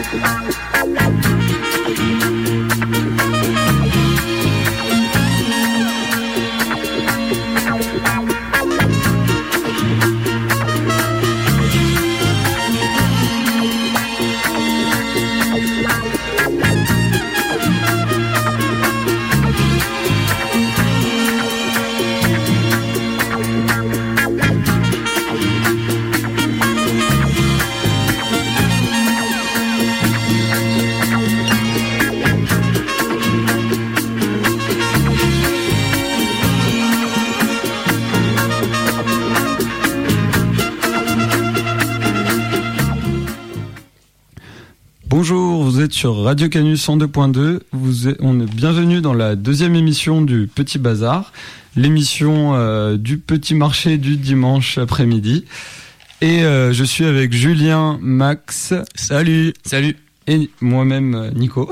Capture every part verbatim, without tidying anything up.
Bonjour, vous êtes sur Radio Canus cent deux point deux. Vous êtes, on est bienvenue dans la deuxième émission du Petit Bazar, l'émission euh, du petit marché du dimanche après-midi. Et euh, je suis avec Julien, Max. Salut. Salut. Et moi-même, Nico.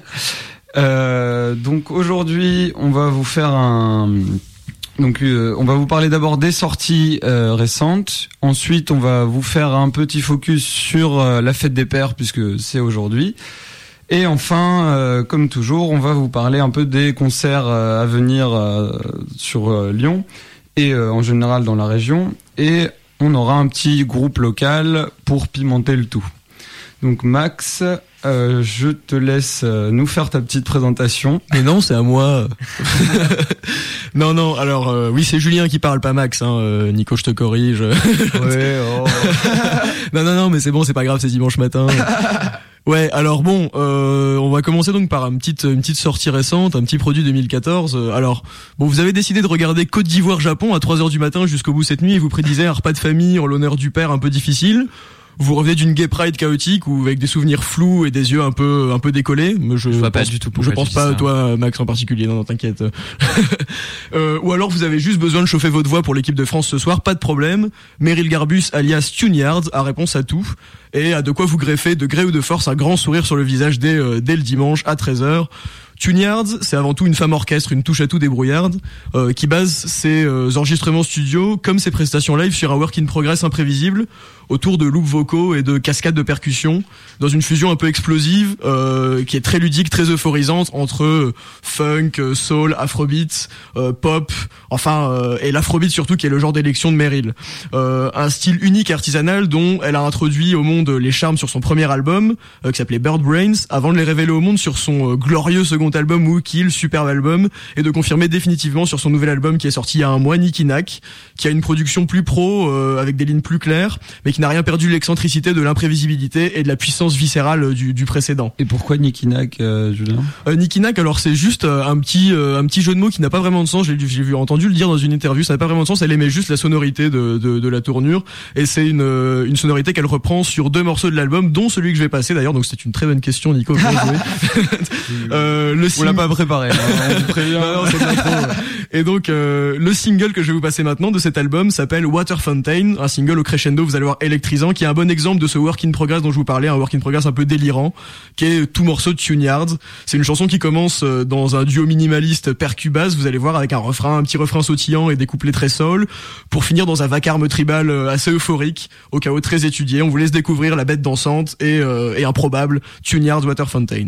euh, donc aujourd'hui, on va vous faire un... Donc, euh, on va vous parler d'abord des sorties euh, récentes. Ensuite, on va vous faire un petit focus sur euh, la fête des pères, puisque c'est aujourd'hui. Et enfin, euh, comme toujours, on va vous parler un peu des concerts euh, à venir euh, sur euh, Lyon et euh, en général dans la région. Et on aura un petit groupe local pour pimenter le tout. Donc Max, euh, je te laisse euh, nous faire ta petite présentation. Mais non, c'est à moi. non, non, alors euh, oui, c'est Julien qui parle, pas Max. Hein, euh, Nico, je te corrige. Ouais, oh. non, non, non, mais c'est bon, c'est pas grave, c'est dimanche matin. Ouais, alors bon, euh, on va commencer donc par une petite, une petite sortie récente, un petit produit deux mille quatorze. Alors, bon, vous avez décidé de regarder Côte d'Ivoire-Japon à trois heures du matin jusqu'au bout cette nuit et vous prédisez un repas de famille en l'honneur du père un peu difficile. Vous revenez d'une gay pride chaotique ou avec des souvenirs flous et des yeux un peu un peu décollés. Mais je, je vois pense, pas du tout. Je pense pas à toi, Max, en particulier. Non, non, t'inquiète. euh, ou alors vous avez juste besoin de chauffer votre voix pour l'équipe de France ce soir. Pas de problème. Meryl Garbus, alias Tuneyard, a réponse à tout et a de quoi vous greffer de gré ou de force un grand sourire sur le visage dès euh, dès le dimanche à treize heures. Tuneyard, c'est avant tout une femme orchestre, une touche à tout débrouillarde, euh, qui base ses euh, enregistrements studio comme ses prestations live sur un work in progress imprévisible, autour de loops vocaux et de cascades de percussions, dans une fusion un peu explosive, euh, qui est très ludique, très euphorisante, entre euh, funk, euh, soul, afrobeat, euh, pop, enfin, euh, et l'afrobeat surtout, qui est le genre d'élection de Meryl. Euh, un style unique et artisanal dont elle a introduit au monde les charmes sur son premier album, euh, qui s'appelait Bird Brains, avant de les révéler au monde sur son euh, glorieux second album Who Kill, superbe album, et de confirmer définitivement sur son nouvel album qui est sorti il y a un mois, Nicky Nack, qui a une production plus pro, euh, avec des lignes plus claires, mais qui n'a rien perdu de l'excentricité, de l'imprévisibilité et de la puissance viscérale du, du précédent. Et pourquoi Nicky Nack, euh, Julien euh, Nicky Nack, alors c'est juste euh, un petit euh, un petit jeu de mots qui n'a pas vraiment de sens. J'ai, j'ai vu entendu le dire dans une interview, ça n'a pas vraiment de sens. Elle aimait juste la sonorité de de, de la tournure, et c'est une euh, une sonorité qu'elle reprend sur deux morceaux de l'album, dont celui que je vais passer d'ailleurs. Donc c'est une très bonne question, Nico. Bien joué. euh, le On l'a pas préparé. Hein, on vous prévient. Non, non, c'est pas trop. Et donc euh, le single que je vais vous passer maintenant de cet album s'appelle Water Fountain, un single au crescendo, vous allez voir, électrisant, qui est un bon exemple de ce work in progress dont je vous parlais, un work in progress un peu délirant, qui est tout morceau de Tuneyard. C'est une chanson qui commence dans un duo minimaliste percu-basse, vous allez voir, avec un refrain, un petit refrain sautillant et des couplets très soul, pour finir dans un vacarme tribal assez euphorique, au chaos très étudié. On vous laisse découvrir la bête dansante et, euh, et improbable Tuneyard Water Fountain.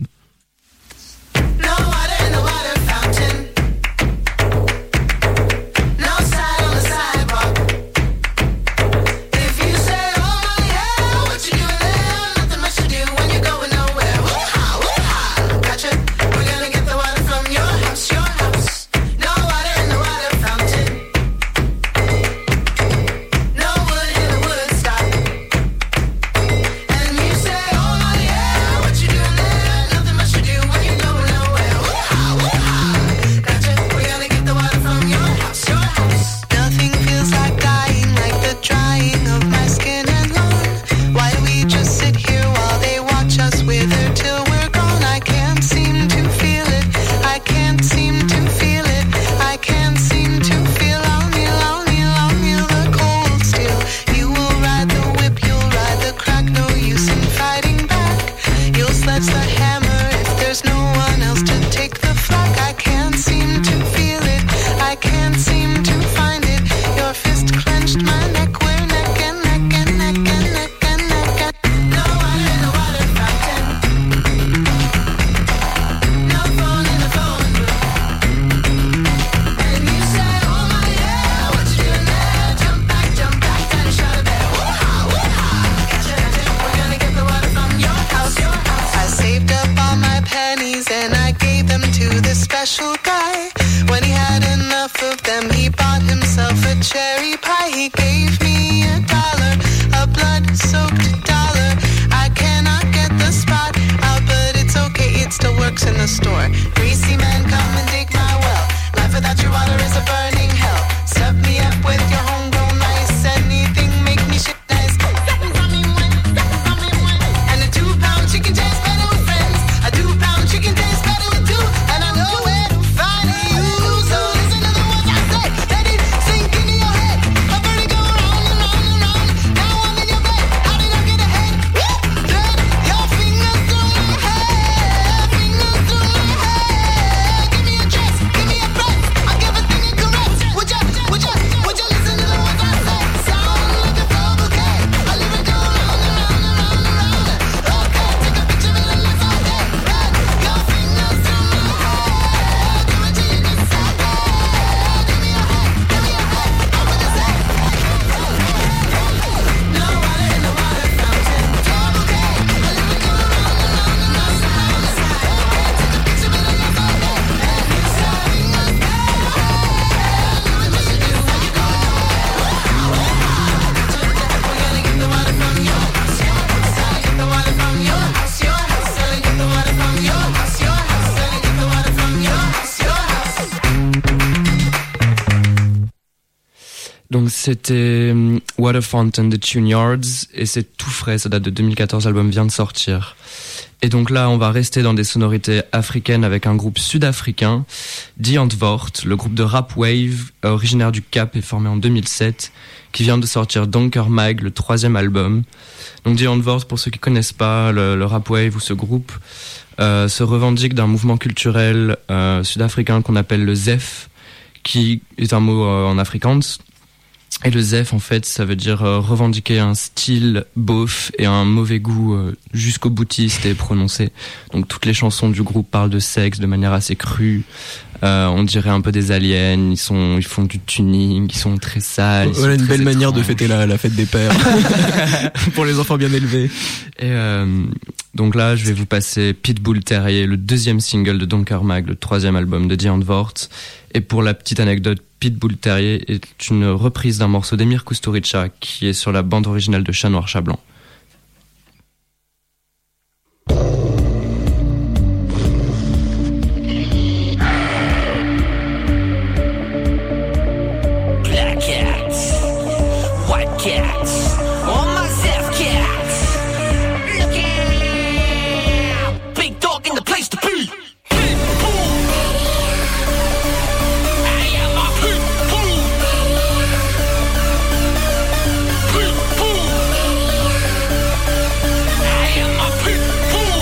Nothing special guy. When he had enough of them, he bought himself a cherry pie. He gave me a dollar, a blood-soaked dollar. I cannot get the spot out, but it's okay, it still works in the store. Greasy man, come and dig my well. Life without your water is a burning hell. Stuff me up with your homegrown ice. Anything make me shit nice. And a two-pound chicken tastes better with friends. A two-pound chicken tastes better with two. And I know where to find you. So listen to the words I say. Let it sink into your head. A birdie go round and round and round. Now I'm in your bed. How did I get ahead? Then your fingers through my hair. Fingers through my hair. Give me a chance. Give me a breath. I'll give a thing a caress. Would ya, would ya, would ya listen to the words I say? Sound like a flower bouquet. I leave it go round and round and round and round. Okay, take a picture of it and let's all day. Run your fingers through my hair. Do it till you just say, give me a head, give me a head. I'm gonna say, no water in the water fountain. Flower bouquet. I leave it go round and round and round and round. Okay, take a picture of it and let's all day. And your fingers there. Do it till you do what you go. We're gonna get the water from your house, your house. Gotta get the water from your house, your house. Gotta get the water from your house, your house. Gotta get the water from your house, your house. Donc c'était hum, Water Fountain de Tune Yards et c'est tout frais, ça date de deux mille quatorze, l'album vient de sortir. Et donc là on va rester dans des sonorités africaines avec un groupe sud-africain, Die Antwoord, le groupe de rap wave euh, originaire du Cap et formé en deux mille sept, qui vient de sortir Donker Mag, le troisième album. Donc Die Antwoord, pour ceux qui connaissent pas le, le rap wave ou ce groupe, euh, se revendique d'un mouvement culturel euh, sud-africain qu'on appelle le Zef, qui est un mot euh, en afrikaans. Et le Zef, en fait, ça veut dire euh, revendiquer un style beauf et un mauvais goût euh, jusqu'au boutiste et prononcé. Donc toutes les chansons du groupe parlent de sexe de manière assez crue. Euh, on dirait un peu des aliens. Ils sont, ils font du tuning. Ils sont très sales. ils Voilà sont une très belle manière de étranges. fêter la, la fête des pères pour les enfants bien élevés. Et euh, donc là, je vais vous passer Pitbull Terrier, le deuxième single de Donker Mag, le troisième album de Die Antwoord. Et pour la petite anecdote, Pitbull Terrier est une reprise d'un morceau d'Emir Kusturica qui est sur la bande originale de Chat Noir Chat Blanc. Black cats, white cats, all my Zef cats. Look out, big dog in the place to be. Pitbull, I am a pitbull. Pitbull, I am a pitbull.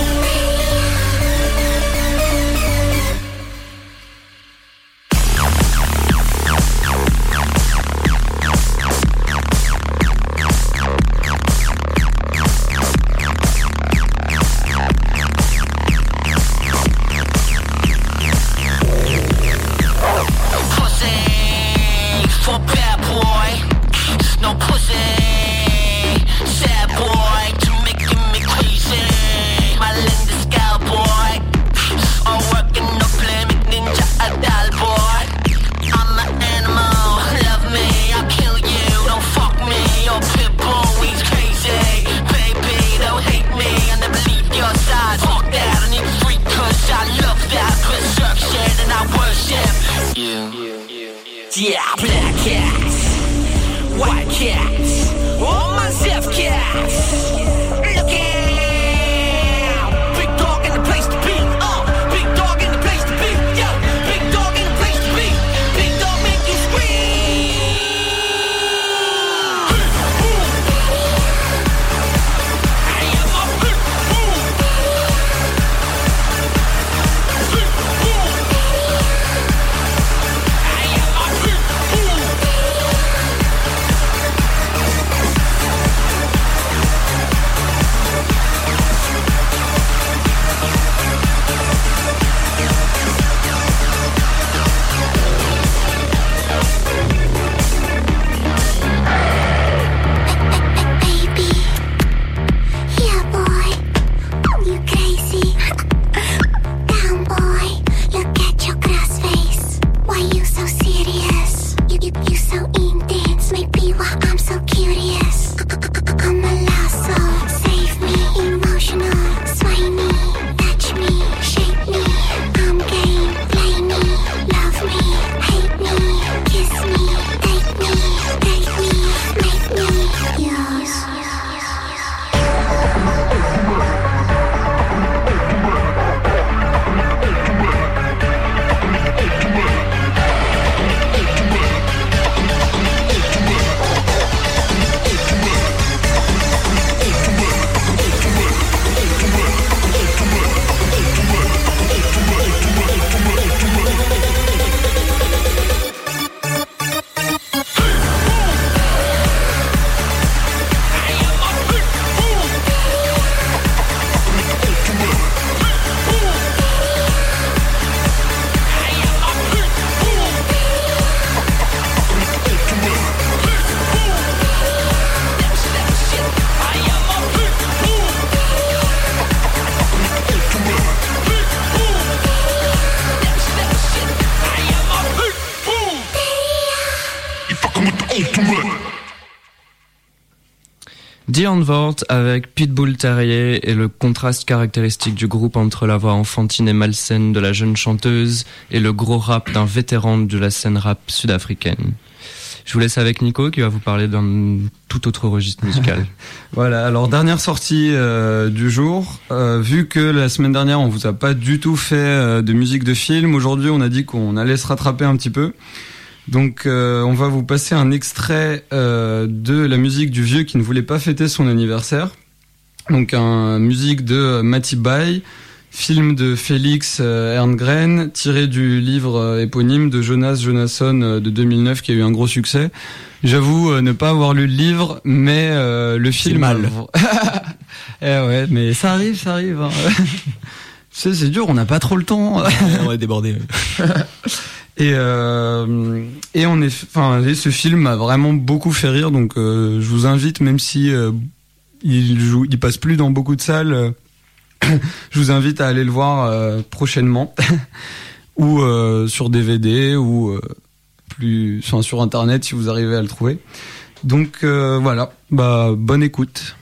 Pussy for bad boy, no pussy, sad boy, to making me crazy. My Linda Scout boy, all working no play, make ninja a doll boy. I'm an animal, love me, I'll kill you, don't fuck me. Your pit bull, he's crazy, baby, don't hate me, I never leave your side. Fuck that, I need free cause I love that berserk shit and I worship you. Yeah, black cats, white cats, all my Zef cats. Look out, big dog in the place to be. Uh, big dog in the place to be. Yo, big dog in the place to be. Big dog make you scream. Pitbull, I am a pitbull. Pitbull, I am a pitbull. Dion Vort avec Pitbull Terrier et le contraste caractéristique du groupe entre la voix enfantine et malsaine de la jeune chanteuse et le gros rap d'un vétéran de la scène rap sud-africaine. Je vous laisse avec Nico qui va vous parler d'un tout autre registre musical. Voilà, alors dernière sortie euh, du jour. Euh, vu que la semaine dernière on vous a pas du tout fait euh, de musique de film, aujourd'hui on a dit qu'on allait se rattraper un petit peu. Donc euh, on va vous passer un extrait euh, de la musique du vieux qui ne voulait pas fêter son anniversaire. Donc un musique de Matty Bay, film de Félix euh, Herngren, tiré du livre euh, éponyme de Jonas Jonasson euh, de deux mille neuf qui a eu un gros succès. J'avoue euh, ne pas avoir lu le livre, mais euh, le film... C'est mal. Eh ouais, mais ça arrive, ça arrive. Hein. c'est, c'est dur, on n'a pas trop le temps. On est débordé. Et euh, et on est, enfin, et ce film m'a vraiment beaucoup fait rire, donc euh, je vous invite, même si euh, il joue, il passe plus dans beaucoup de salles, euh, je vous invite à aller le voir euh, prochainement, ou euh, sur D V D, ou euh, plus, enfin, sur internet si vous arrivez à le trouver. Donc euh, voilà, bah bonne écoute.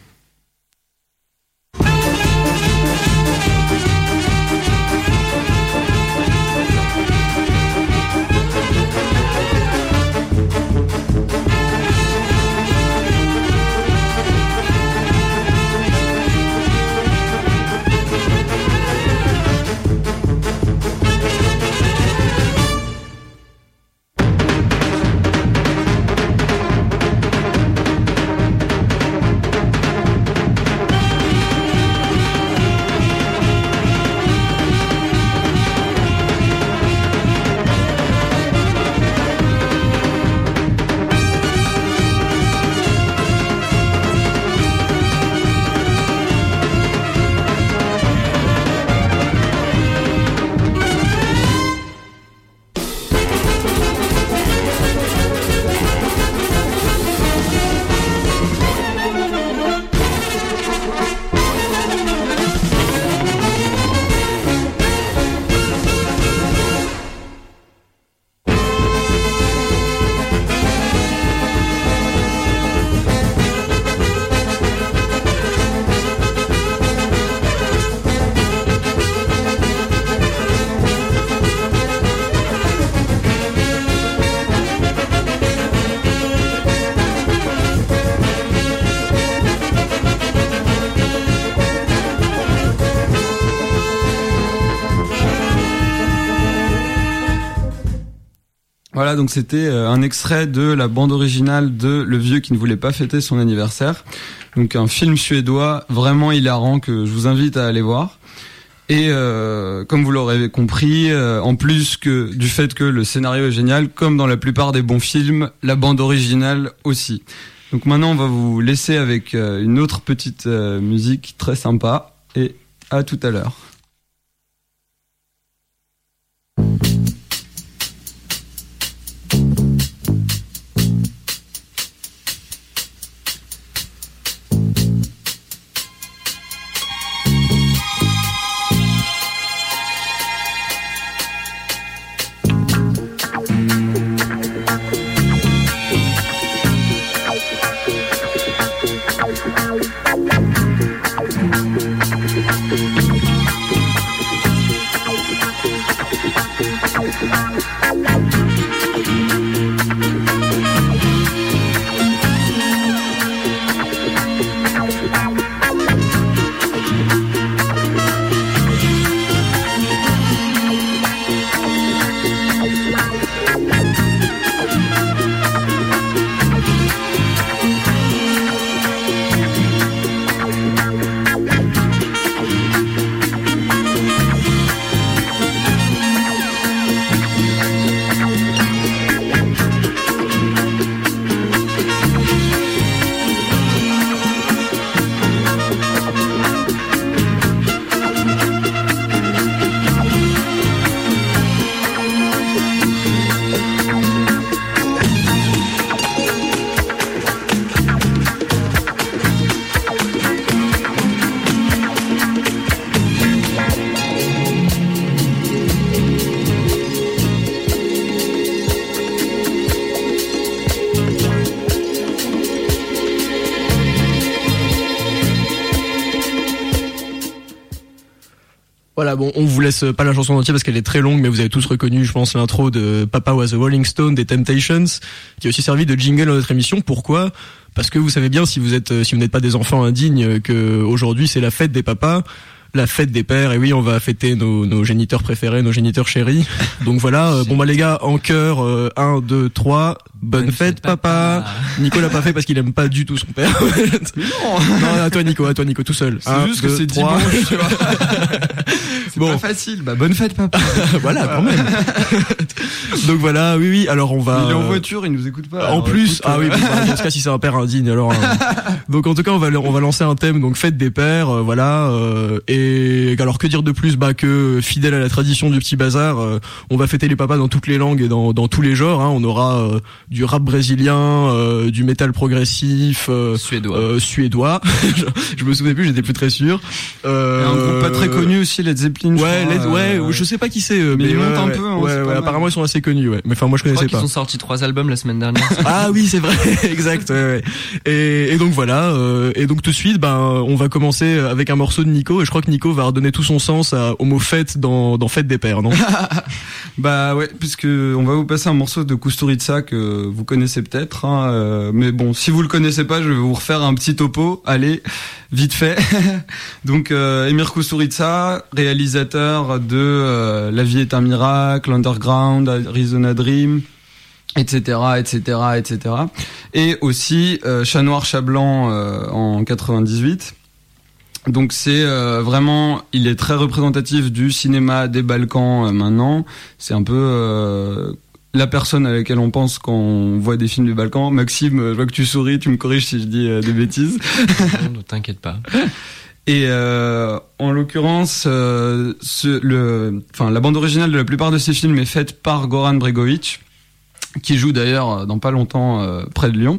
Voilà, donc c'était un extrait de la bande originale de Le Vieux qui ne voulait pas fêter son anniversaire. Donc un film suédois vraiment hilarant que je vous invite à aller voir. Et euh, comme vous l'aurez compris, euh, en plus que du fait que le scénario est génial, comme dans la plupart des bons films, la bande originale aussi. Donc maintenant on va vous laisser avec euh, une autre petite euh, musique très sympa. Et à tout à l'heure. Voilà, bon, on vous laisse pas la chanson entière parce qu'elle est très longue, mais vous avez tous reconnu, je pense, l'intro de Papa Was a Rolling Stone des Temptations, qui a aussi servi de jingle dans notre émission. Pourquoi ? Parce que vous savez bien, si vous êtes, si vous n'êtes pas des enfants indignes, que aujourd'hui c'est la fête des papas, la fête des pères, et oui, on va fêter nos, nos géniteurs préférés, nos géniteurs chéris. Donc voilà, euh, bon bah les gars, en chœur, euh, un, deux, trois, bonne, bonne fête, fête papa. papa. Nico l'a pas fait parce qu'il aime pas du tout son père. Non, non, à toi Nico, à toi Nico, tout seul. C'est un, juste deux, que c'est trois. dimanche, tu vois. C'est bon. pas facile. Bah bonne fête papa. Voilà, quand même. Donc voilà, oui, oui. Alors on va. Il est en voiture, il nous écoute pas. En plus, écoute, ah oui, bon, bah, dans ce cas, si c'est un père indigne, alors. Hein. Donc en tout cas, on va on va lancer un thème, donc fête des pères, euh, voilà. Euh, et alors que dire de plus, bah que fidèle à la tradition du petit bazar, euh, on va fêter les papas dans toutes les langues et dans dans tous les genres. Hein. On aura euh, du rap brésilien, euh, du métal progressif, euh, suédois. Euh, suédois. je, je me souvenais plus, j'étais plus très sûr. Euh, un groupe pas très connu aussi, Led Zeppelin. Ouais, je Led, crois, ouais, euh, je sais pas qui c'est, mais, mais ils ouais, montent un ouais, peu. Hein, ouais, ouais, apparemment ils sont assez connus, ouais. Mais enfin, moi je Je crois connaissais qu'ils pas. ont sorti trois albums la semaine dernière. Ah oui, c'est vrai, exact. Ouais, ouais. Et, et donc voilà, euh, et donc tout de suite, ben on va commencer avec un morceau de Nico, et je crois que Nico va redonner tout son sens à, au mot fête dans, dans Fête des Pères, non? Bah ouais, puisque on va vous passer un morceau de Kusturica que vous connaissez peut-être, hein, euh, mais bon, si vous le connaissez pas, je vais vous refaire un petit topo. Allez, vite fait. Donc euh, Emir Kusturica, réalisateur de euh, La vie est un miracle, Underground, Arizona Dream, et cetera, et cetera, et cetera. Et aussi euh, Chat noir, chat blanc euh, en quatre-vingt-dix-huit. Donc c'est euh, vraiment, il est très représentatif du cinéma des Balkans euh, maintenant. C'est un peu euh, la personne à laquelle on pense quand on voit des films des Balkans. Maxime, je vois que tu souris, tu me corriges si je dis euh, des bêtises. Ne t'inquiète pas. Et euh, en l'occurrence, euh, ce, le, enfin la bande originale de la plupart de ces films est faite par Goran Bregovic, qui joue d'ailleurs dans pas longtemps euh, près de Lyon.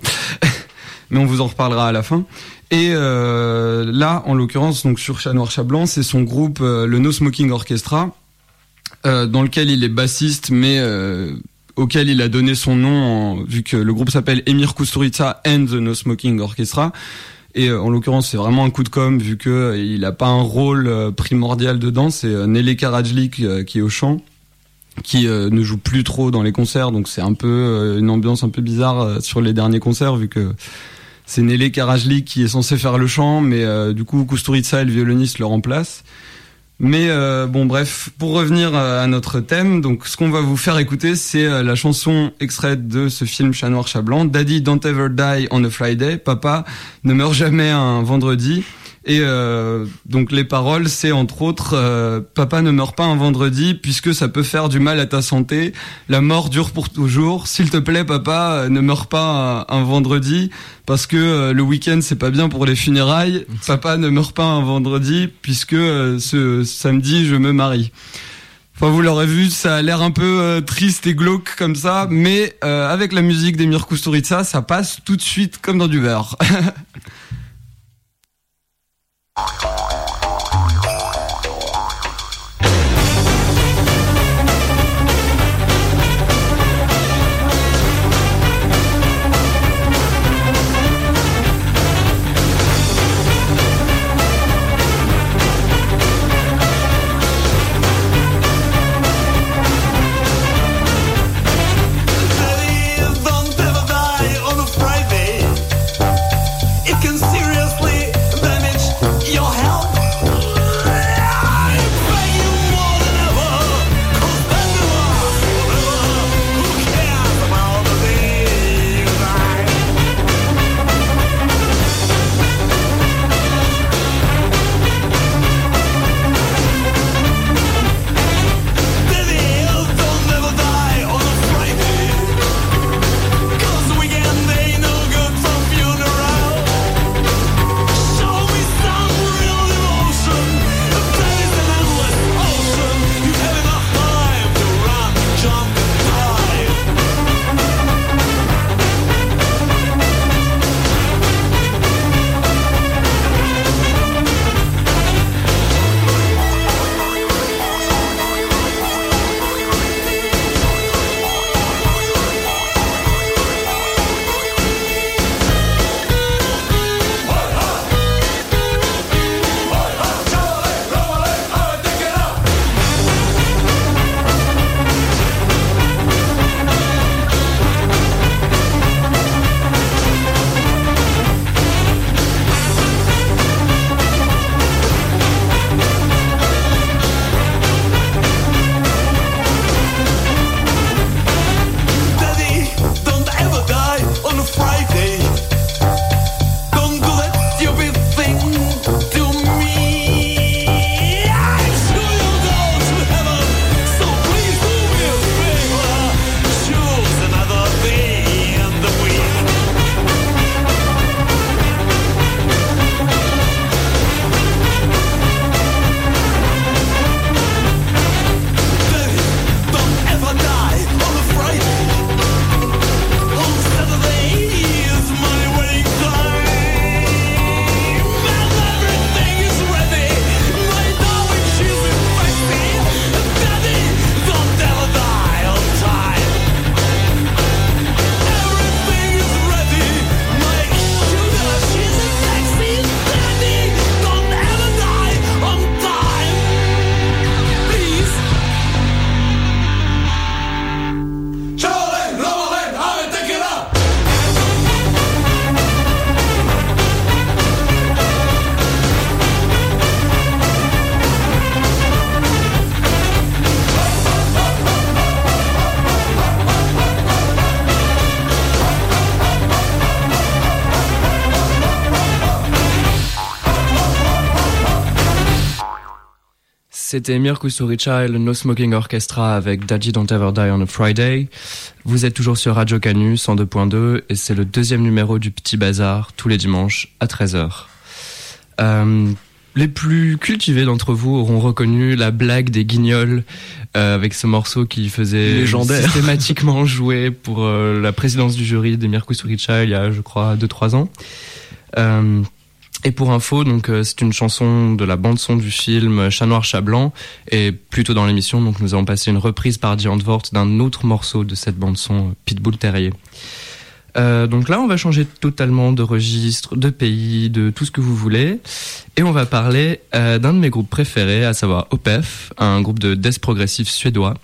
Mais on vous en reparlera à la fin. Et euh, là, en l'occurrence, donc sur Chat noir, chat blanc, c'est son groupe, euh, le No Smoking Orchestra, euh, dans lequel il est bassiste, mais euh, auquel il a donné son nom, en, vu que le groupe s'appelle Emir Kusturica and the No Smoking Orchestra. Et euh, en l'occurrence, c'est vraiment un coup de com', vu que euh, il a pas un rôle euh, primordial dedans. C'est euh, Nele Karajlik euh, qui est au chant, qui euh, ne joue plus trop dans les concerts, donc c'est un peu euh, une ambiance un peu bizarre euh, sur les derniers concerts, vu que c'est Nele Karajlik qui est censé faire le chant, mais euh, du coup Kusturica et le violoniste le remplacent. Mais euh, bon bref, pour revenir à notre thème, donc ce qu'on va vous faire écouter, c'est euh, la chanson extraite de ce film Chat noir, chat blanc, Daddy Don't Ever Die on a Friday, Papa ne meurt jamais un vendredi. Et euh, donc les paroles, c'est entre autres euh, Papa ne meurt pas un vendredi puisque ça peut faire du mal à ta santé. La mort dure pour toujours. S'il te plaît, papa, ne meurs pas un, un vendredi parce que euh, le week-end c'est pas bien pour les funérailles. Papa ne meurt pas un vendredi puisque euh, ce samedi je me marie. Enfin, vous l'aurez vu, ça a l'air un peu euh, triste et glauque comme ça, mais euh, avec la musique d'Emir Kusturica, ça passe tout de suite comme dans du beurre. Don't ever die on a Friday. It can seriously damage your health. C'était Emir Kusturica et le No Smoking Orchestra avec Daddy Don't Ever Die on a Friday. Vous êtes toujours sur Radio Canu cent deux point deux et c'est le deuxième numéro du Petit Bazar tous les dimanches à treize heures. Euh, les plus cultivés d'entre vous auront reconnu la blague des Guignols euh, avec ce morceau qui faisait légendaire systématiquement jouer pour euh, la présidence du jury d'Emir Kusturica il y a, je crois, deux trois ans. Euh, Et pour info, donc euh, c'est une chanson de la bande son du film Chat Noir Chat Blanc. Et plus tôt dans l'émission, donc nous allons passer une reprise par Diane Vort d'un autre morceau de cette bande son, Pitbull Terrier. Euh, donc là, on va changer totalement de registre, de pays, de tout ce que vous voulez, et on va parler euh, d'un de mes groupes préférés, à savoir O P E F, un groupe de death progressif suédois.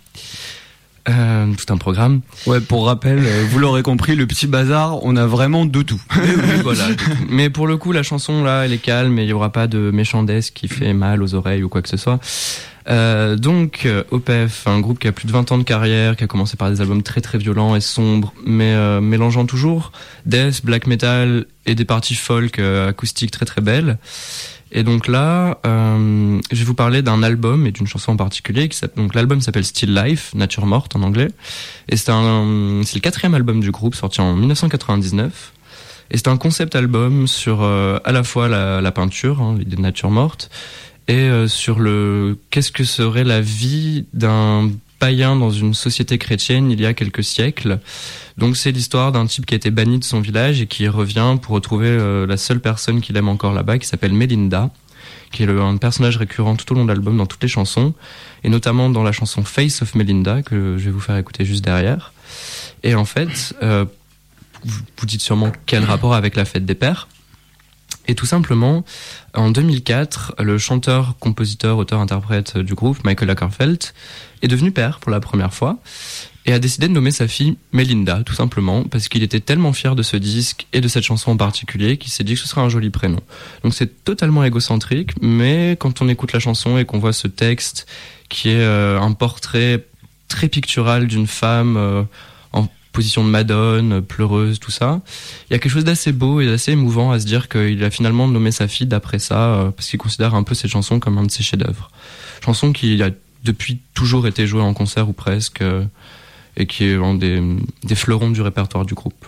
Euh, tout un programme. Ouais, pour rappel, euh, vous l'aurez compris, le Petit Bazar, on a vraiment de tout. Mais oui, voilà. Mais pour le coup, la chanson là, elle est calme et il y aura pas de méchant death qui fait mal aux oreilles ou quoi que ce soit. Euh, donc, euh, O P E F, un groupe qui a plus de vingt ans de carrière, qui a commencé par des albums très très violents et sombres, mais euh, mélangeant toujours death, black metal et des parties folk euh, acoustiques très très belles. Et donc là, euh, je vais vous parler d'un album et d'une chanson en particulier. Qui s'appelle, donc l'album s'appelle Still Life, Nature Morte en anglais. Et c'est un, c'est le quatrième album du groupe, sorti en dix-neuf cent quatre-vingt-dix-neuf. Et c'est un concept album sur euh, à la fois la, la peinture, hein, l'idée de nature morte, et euh, sur le qu'est-ce que serait la vie d'un païen dans une société chrétienne il y a quelques siècles. Donc c'est l'histoire d'un type qui a été banni de son village et qui revient pour retrouver euh, la seule personne qu'il aime encore là-bas, qui s'appelle Melinda, qui est le, un personnage récurrent tout au long de l'album dans toutes les chansons, et notamment dans la chanson Face of Melinda, que je vais vous faire écouter juste derrière. Et en fait, euh, vous vous dites sûrement quel rapport avec la fête des pères. Et tout simplement, en deux mille quatre, le chanteur, compositeur, auteur-interprète du groupe, Michael Åkerfeldt, est devenu père pour la première fois et a décidé de nommer sa fille Melinda, tout simplement, parce qu'il était tellement fier de ce disque et de cette chanson en particulier qu'il s'est dit que ce serait un joli prénom. Donc c'est totalement égocentrique, mais quand on écoute la chanson et qu'on voit ce texte qui est euh, un portrait très pictural d'une femme euh, en position de Madone, pleureuse, tout ça, il y a quelque chose d'assez beau et d'assez émouvant à se dire qu'il a finalement nommé sa fille d'après ça, euh, parce qu'il considère un peu cette chanson comme un de ses chefs-d'œuvre. Chanson qui a depuis toujours été jouée en concert ou presque, euh, et qui est un des, des fleurons du répertoire du groupe.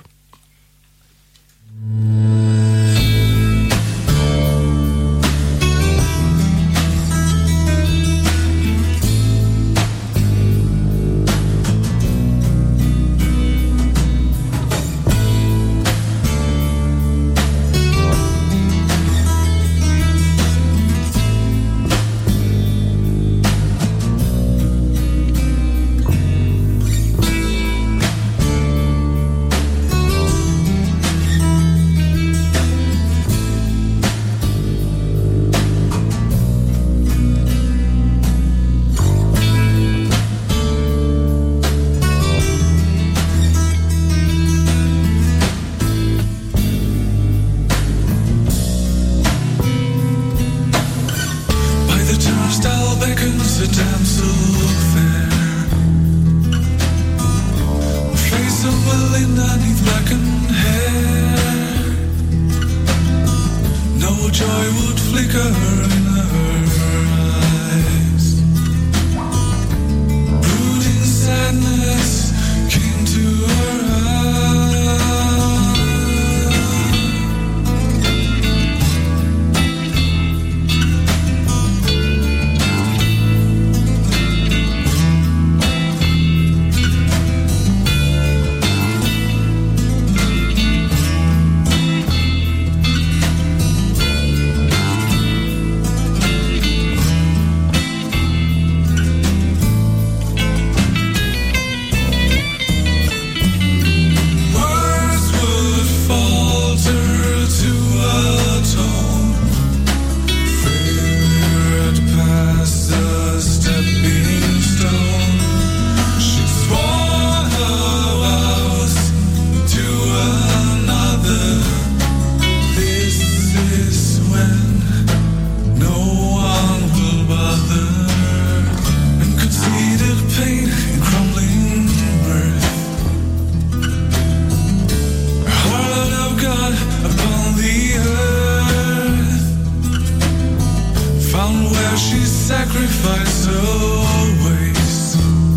sacrifice always.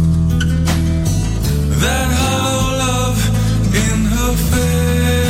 That hollow love in her face.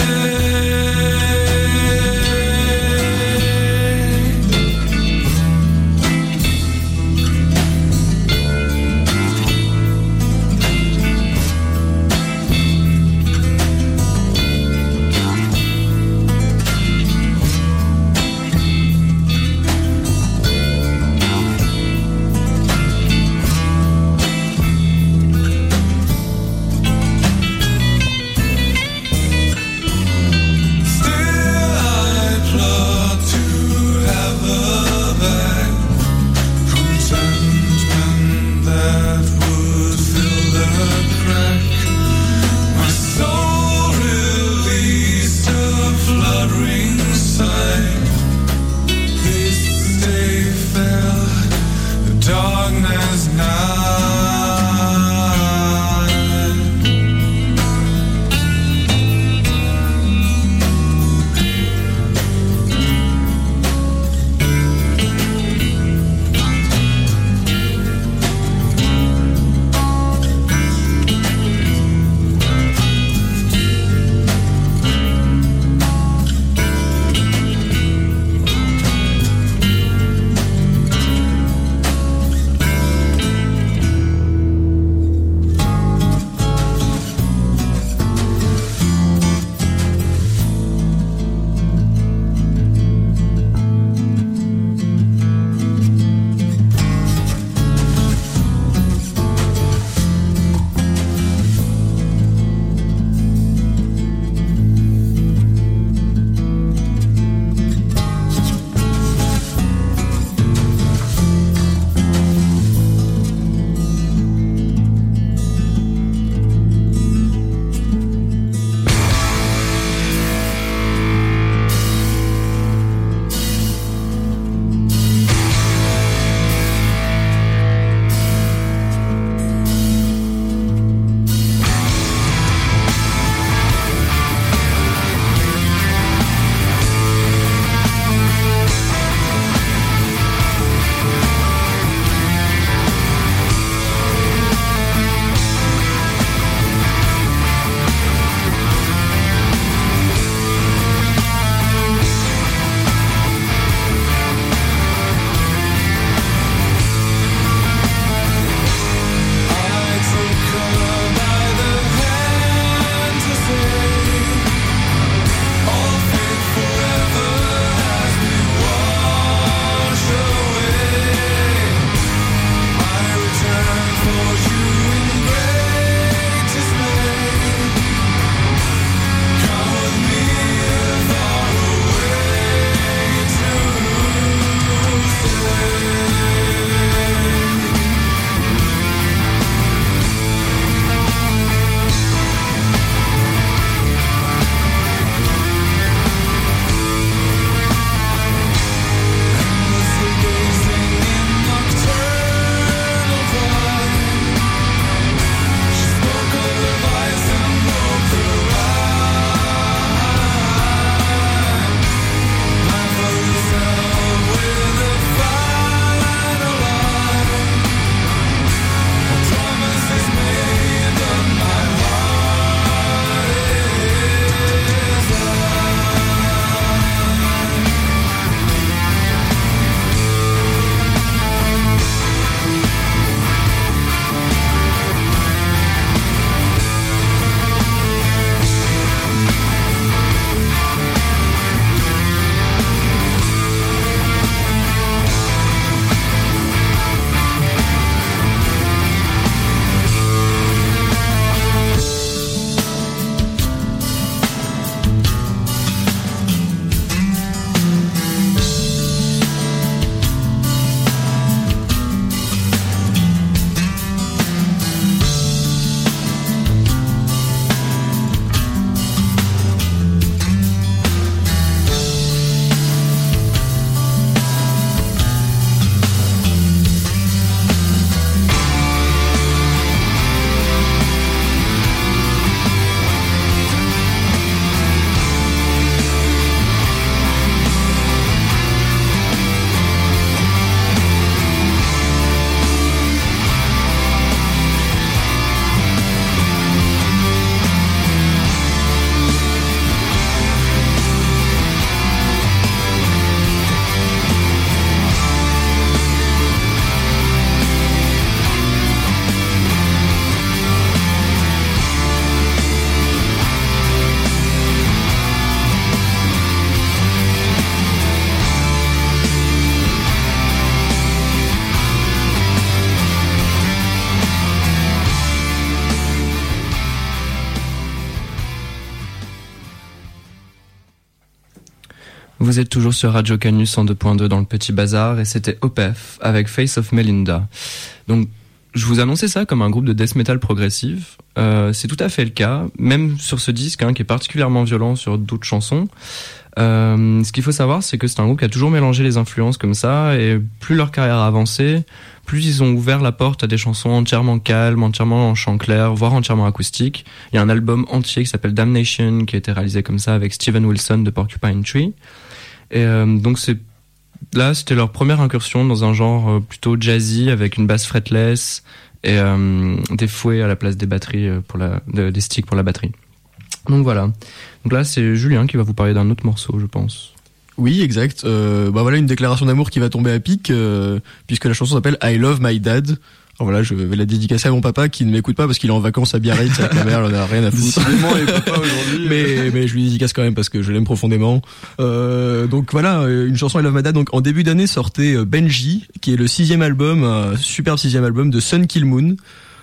Vous êtes toujours sur Radio Canus cent deux point deux dans le Petit Bazar et c'était O P E F avec Face of Melinda. Donc je vous annonçais ça comme un groupe de death metal progressif. Euh, c'est tout à fait le cas, même sur ce disque hein, qui est particulièrement violent sur d'autres chansons. Euh, ce qu'il faut savoir, c'est que c'est un groupe qui a toujours mélangé les influences comme ça, et plus leur carrière a avancé, plus ils ont ouvert la porte à des chansons entièrement calmes, entièrement en chant clair, voire entièrement acoustiques. Il y a un album entier qui s'appelle Damnation qui a été réalisé comme ça avec Steven Wilson de Porcupine Tree. Et euh, donc c'est là, c'était leur première incursion dans un genre euh, plutôt jazzy avec une basse fretless et euh, des fouets à la place des batteries pour la, de, des sticks pour la batterie. Donc voilà. Donc là, c'est Julien qui va vous parler d'un autre morceau, je pense. Oui, exact. Euh, bah voilà une déclaration d'amour qui va tomber à pic, euh, puisque la chanson s'appelle I Love My Dad. Alors voilà, je vais la dédicacer à mon papa qui ne m'écoute pas parce qu'il est en vacances à Biarritz avec ma mère, il en a rien à foutre. Décidément, les papas aujourd'hui. mais mais je lui dédicace quand même parce que je l'aime profondément. Euh, donc voilà, une chanson I Love My Dad. Donc en début d'année sortait Benji, qui est le sixième album, un superbe sixième album de Sun Kill Moon.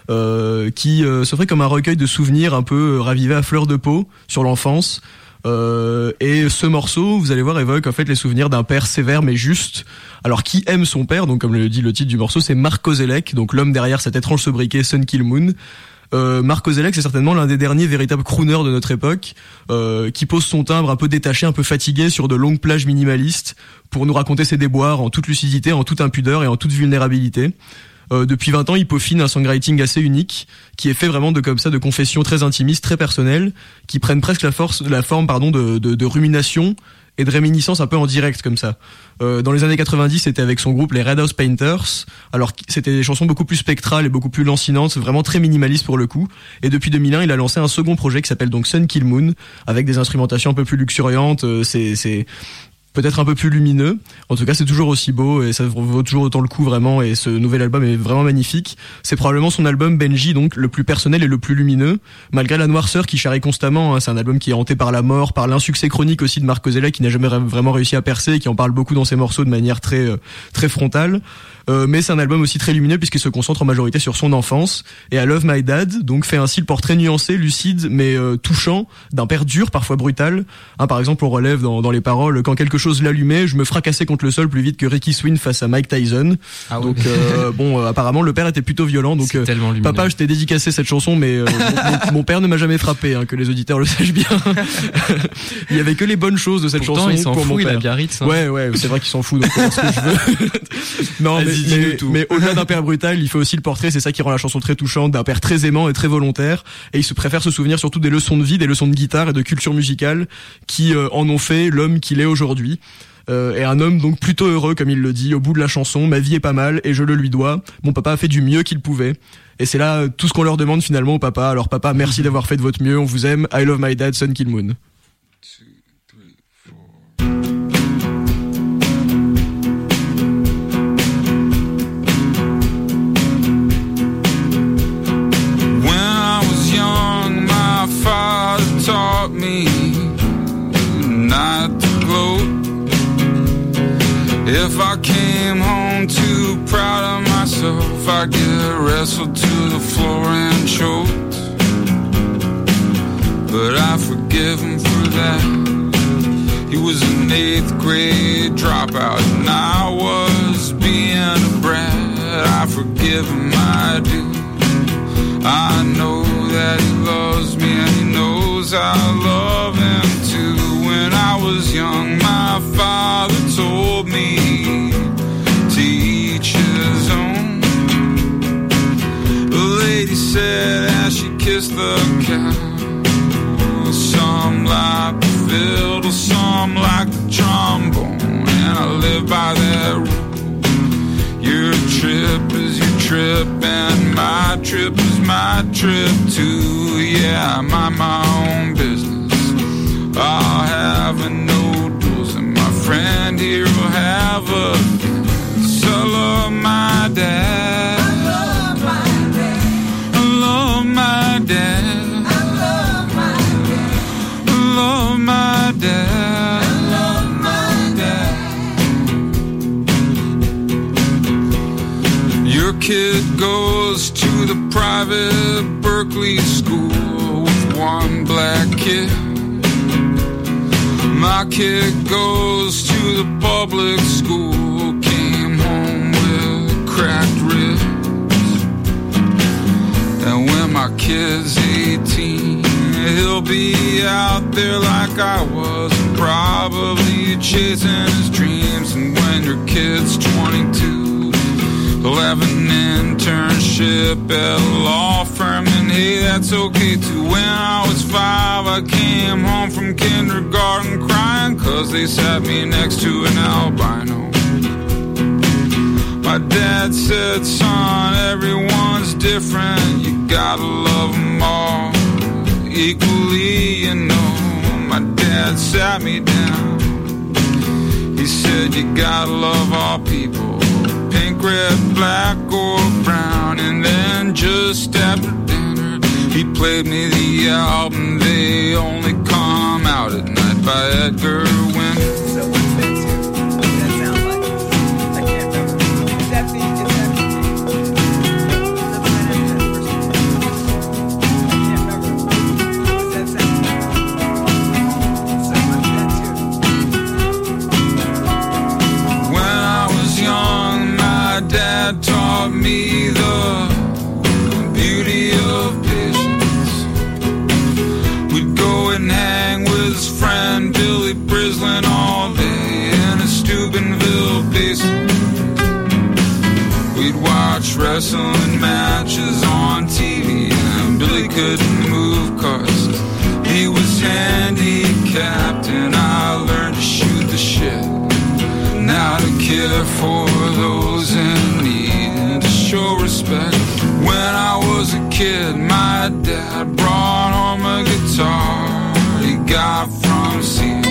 Euh, qui euh, s'offrait comme un recueil de souvenirs un peu euh, ravivés à fleur de peau sur l'enfance. Euh, et ce morceau, vous allez voir, évoque en fait les souvenirs d'un père sévère mais juste. Alors qui aime son père, donc comme le dit le titre du morceau, c'est Mark Kozelek, donc l'homme derrière cet étrange sobriquet Sun Kill Moon. Euh, Mark Kozelek, c'est certainement l'un des derniers véritables crooners de notre époque, euh, qui pose son timbre un peu détaché, un peu fatigué sur de longues plages minimalistes pour nous raconter ses déboires en toute lucidité, en toute impudeur et en toute vulnérabilité. Euh, depuis vingt ans, il peaufine un songwriting assez unique, qui est fait vraiment de comme ça, de confessions très intimistes, très personnelles, qui prennent presque la force, la forme, pardon, de, de, de rumination et de réminiscence un peu en direct comme ça. Euh, dans les années quatre-vingt-dix, c'était avec son groupe les Red House Painters. Alors c'était des chansons beaucoup plus spectrales et beaucoup plus lancinantes, vraiment très minimalistes pour le coup. Et depuis deux mille un, il a lancé un second projet qui s'appelle donc Sun Kill Moon, avec des instrumentations un peu plus luxuriantes. Euh, c'est c'est peut-être un peu plus lumineux. En tout cas, c'est toujours aussi beau et ça vaut toujours autant le coup vraiment, et ce nouvel album est vraiment magnifique. C'est probablement son album Benji, donc le plus personnel et le plus lumineux, malgré la noirceur qui charrie constamment, hein. C'est un album qui est hanté par la mort, par l'insuccès chronique aussi de Mark Kozelek, qui n'a jamais vraiment réussi à percer et qui en parle beaucoup dans ses morceaux de manière très euh, très frontale. Euh, mais c'est un album aussi très lumineux puisqu'il se concentre en majorité sur son enfance. Et I Love My Dad donc fait ainsi le portrait nuancé, lucide mais euh, touchant d'un père dur, parfois brutal. Hein, par exemple, on relève dans, dans les paroles: quand quelque chose l'allumait, je me fracassais contre le sol plus vite que Ricky Swin face à Mike Tyson. Ah donc euh, bon, euh, apparemment le père était plutôt violent. Donc euh, papa, je t'ai dédicacé cette chanson, mais euh, mon, mon, mon père ne m'a jamais frappé, hein, que les auditeurs le sachent bien. Il y avait que les bonnes choses de cette Pourtant, chanson il s'en pour fout, mon il père. a Biarritz, hein. Ouais, ouais, c'est vrai qu'il s'en fout. Donc on va faire ce que je veux. Non, mais, mais, mais au-delà d'un père brutal, il fait aussi le portrait, c'est ça qui rend la chanson très touchante, d'un père très aimant et très volontaire. Et il se préfère se souvenir surtout des leçons de vie, des leçons de guitare et de culture musicale qui euh, en ont fait l'homme qu'il est aujourd'hui. Euh, et un homme donc plutôt heureux, comme il le dit au bout de la chanson: ma vie est pas mal et je le lui dois. Mon papa a fait du mieux qu'il pouvait. Et c'est là tout ce qu'on leur demande finalement au papa. Alors papa, merci d'avoir fait de votre mieux, on vous aime. I Love My Dad, Sun Kill Moon. Taught me not to gloat. If I came home too proud of myself, I'd get wrestled to the floor and choked. But I forgive him for that. He was an eighth grade dropout and I was being a brat. I forgive him, I do. I know that he loves me and he knows I love him too. When I was young, my father told me to each his own. The lady said as she kissed the cow, some like the fiddle, some like the trombone, and I live by that rule. Your trip is your trip and my trip is my trip too. Yeah, I mind my own business. I'll have a no duels and my friend here will have a dance. I love my dad. I love my dad. I love my dad. I love my dad. I love my dad. I love my dad. Your kid goes to the private Berkeley school with one black kid. My kid goes to the public school, came home with cracked ribs. And when my kid's eighteen, he'll be out there like I was, probably chasing his dreams. And when your kid's twenty-two, he'll have an internship at a law firm, and hey, that's okay too. When I was five, I came home from kindergarten crying, cause they sat me next to an albino. My dad said, son, everyone's different, you gotta love them all equally, you know. My dad sat me down, he said, you gotta love all people, pink, red, black, or brown. And then just after dinner, he played me the album They Only Come Out at Night by Edgar Winter. So what's that tune? What does that sound like? I can't remember. Is that the, is that the, I can't remember. What does that sound like? So what's that tune? When I was young, my dad taught me the beauty of patience. We'd go and hang with his friend Billy Brislin all day in a Steubenville basement. We'd watch wrestling matches on T V, and Billy couldn't move cause he was handicapped, and I learned to shoot the shit, now to care for those in need and to show respect. When I was a kid, my dad brought home a guitar he got from Sears.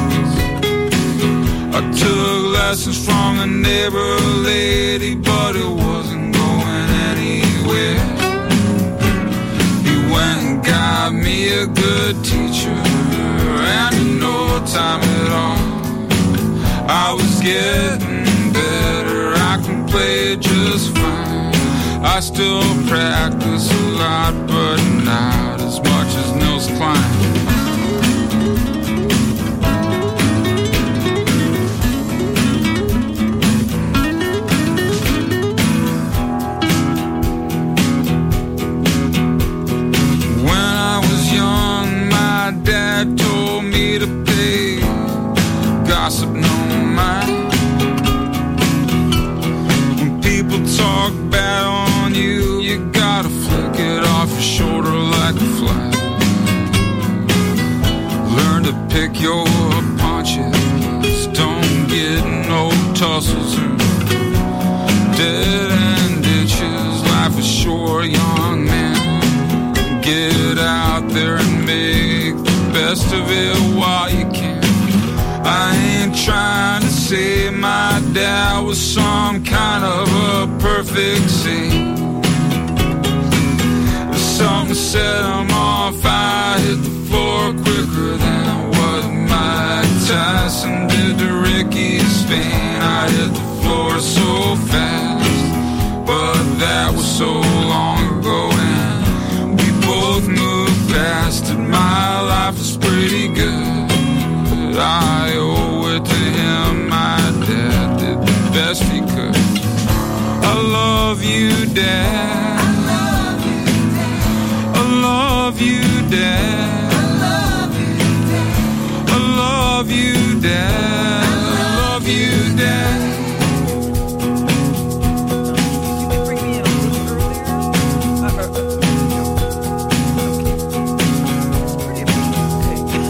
I took lessons from a neighbor lady, but it wasn't going anywhere. He went and got me a good teacher, and in no time at all, I was getting better, I can play just fine. I still practice a lot, but not as much as Nils Klein. When I was young, my dad told me to pay gossip no mind. When people talk bad on you, you gotta flick it off your shoulder like a fly. Learn to pick your punches, don't get no tussles or dead end ditches. Life is short, young man, get out there and make the best of it while you can. I ain't trying to say my dad was some kind of a perfect saint. If something set him off, I hit the floor quicker than what Mike Tyson did to Ricky Spain. I hit the floor so fast, but that was so long ago, and we both moved past it. My life is pretty good, I owe it to him, my dad did the best he could. I love you, Dad. I love you, Dad. I love you, Dad. I love you, Dad. I love you, Dad. You could bring me in a little earlier. Uh, uh, uh, no. Okay. It's pretty okay.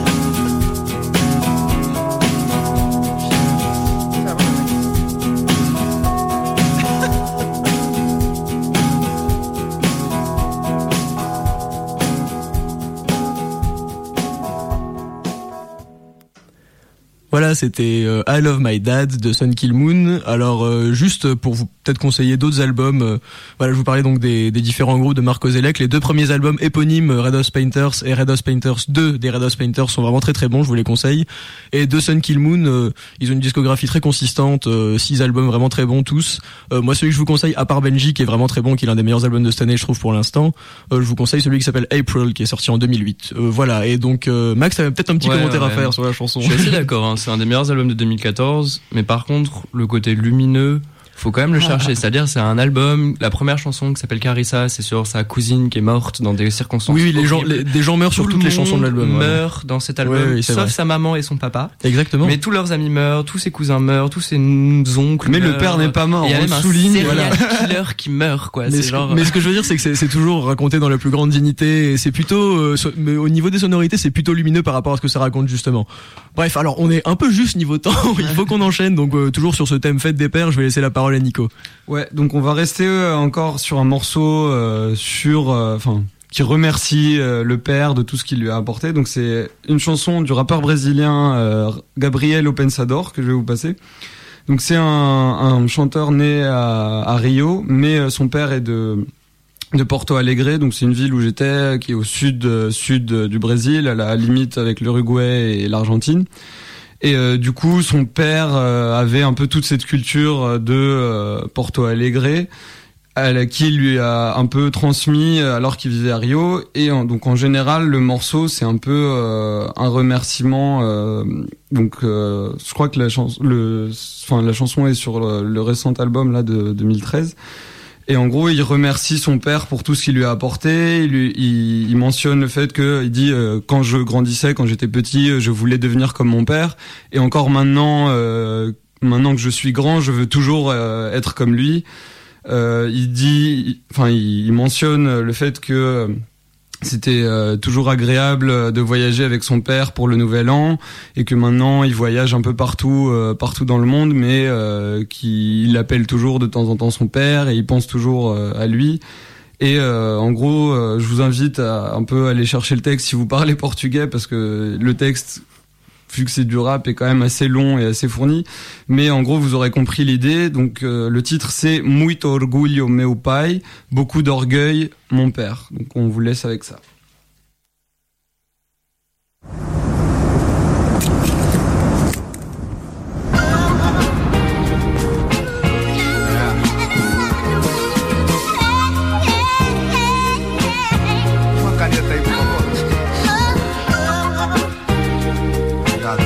Voilà, c'était euh, I Love My Dad de Sun Kill Moon. Alors euh, juste pour vous peut-être conseiller d'autres albums, euh, voilà, je vous parlais donc des, des différents groupes de Mark Kozelek. Les deux premiers albums éponymes, Red House Painters et Red House Painters deux des Red House Painters sont vraiment très très bons, je vous les conseille. Et de Sun Kill Moon, euh, ils ont une discographie très consistante, euh, six albums vraiment très bons tous. Euh, moi celui que je vous conseille, à part Benji qui est vraiment très bon, qui est l'un des meilleurs albums de cette année je trouve pour l'instant, euh, je vous conseille celui qui s'appelle April qui est sorti en deux mille huit. Euh, voilà, et donc euh, Max avait peut-être un petit Ouais, commentaire ouais. à faire sur la chanson. Je suis assez d'accord, hein, c'est un des meilleurs albums de deux mille quatorze, mais par contre, le côté lumineux, faut quand même le chercher. C'est-à-dire, c'est un album, la première chanson qui s'appelle Carissa, c'est sur sa cousine qui est morte dans des circonstances. Oui, oui, les gens, horribles. les, des gens meurent sur Tout toutes le les chansons de monde l'album. meurt dans cet album, Ouais, oui, c'est sauf vrai. sa maman et son papa. Exactement. Mais tous leurs amis meurent, tous ses cousins meurent, tous ses oncles Mais le meurent. père n'est pas mort, Et il y a on même le un souligne, serial voilà. killer qui meurt, quoi. Mais C'est ce, genre. mais ce que je veux dire, c'est que c'est, c'est toujours raconté dans la plus grande dignité. Et c'est plutôt, euh, so- mais au niveau des sonorités, c'est plutôt lumineux par rapport à ce que ça raconte justement. Bref, alors on est un peu juste niveau temps. Il faut qu'on enchaîne. Donc euh, toujours sur ce thème fête des pères, je vais laisser la parole à Nico. Ouais, donc on va rester euh, encore sur un morceau euh, sur, enfin, qui remercie euh, le père de tout ce qu'il lui a apporté. Donc c'est une chanson du rappeur brésilien euh, Gabriel Opensador que je vais vous passer. Donc c'est un, un chanteur né à, à Rio, mais euh, son père est de de Porto Alegre, donc c'est une ville où j'étais, qui est au sud euh, sud du Brésil, à la limite avec l'Uruguay et l'Argentine. Et euh, du coup, son père euh, avait un peu toute cette culture de euh, Porto Alegre, à la, qui lui a un peu transmis alors qu'il vivait à Rio. Et en, donc en général, le morceau c'est un peu euh, un remerciement. Euh, donc euh, je crois que la chanson, le, enfin la chanson est sur le, le récent album là de deux mille treize. Et en gros, il remercie son père pour tout ce qu'il lui a apporté. Il, lui- il, il mentionne le fait que, il dit, euh, quand je grandissais, quand j'étais petit, euh, je voulais devenir comme mon père. Et encore maintenant, euh, maintenant que je suis grand, je veux toujours euh, être comme lui. Euh, il dit, enfin, il, il mentionne le fait que euh, c'était euh, toujours agréable de voyager avec son père pour le Nouvel An et que maintenant il voyage un peu partout, euh, partout dans le monde, mais euh, qu'il appelle toujours de temps en temps son père et il pense toujours euh, à lui. Et euh, en gros, euh, je vous invite à un peu aller chercher le texte si vous parlez portugais parce que le texte, vu que c'est du rap, est quand même assez long et assez fourni. Mais en gros, vous aurez compris l'idée. Donc euh, le titre c'est Muito orgulho meu pai, beaucoup d'orgueil mon père. Donc on vous laisse avec ça. Uma caneta aí, por favor. Obrigado.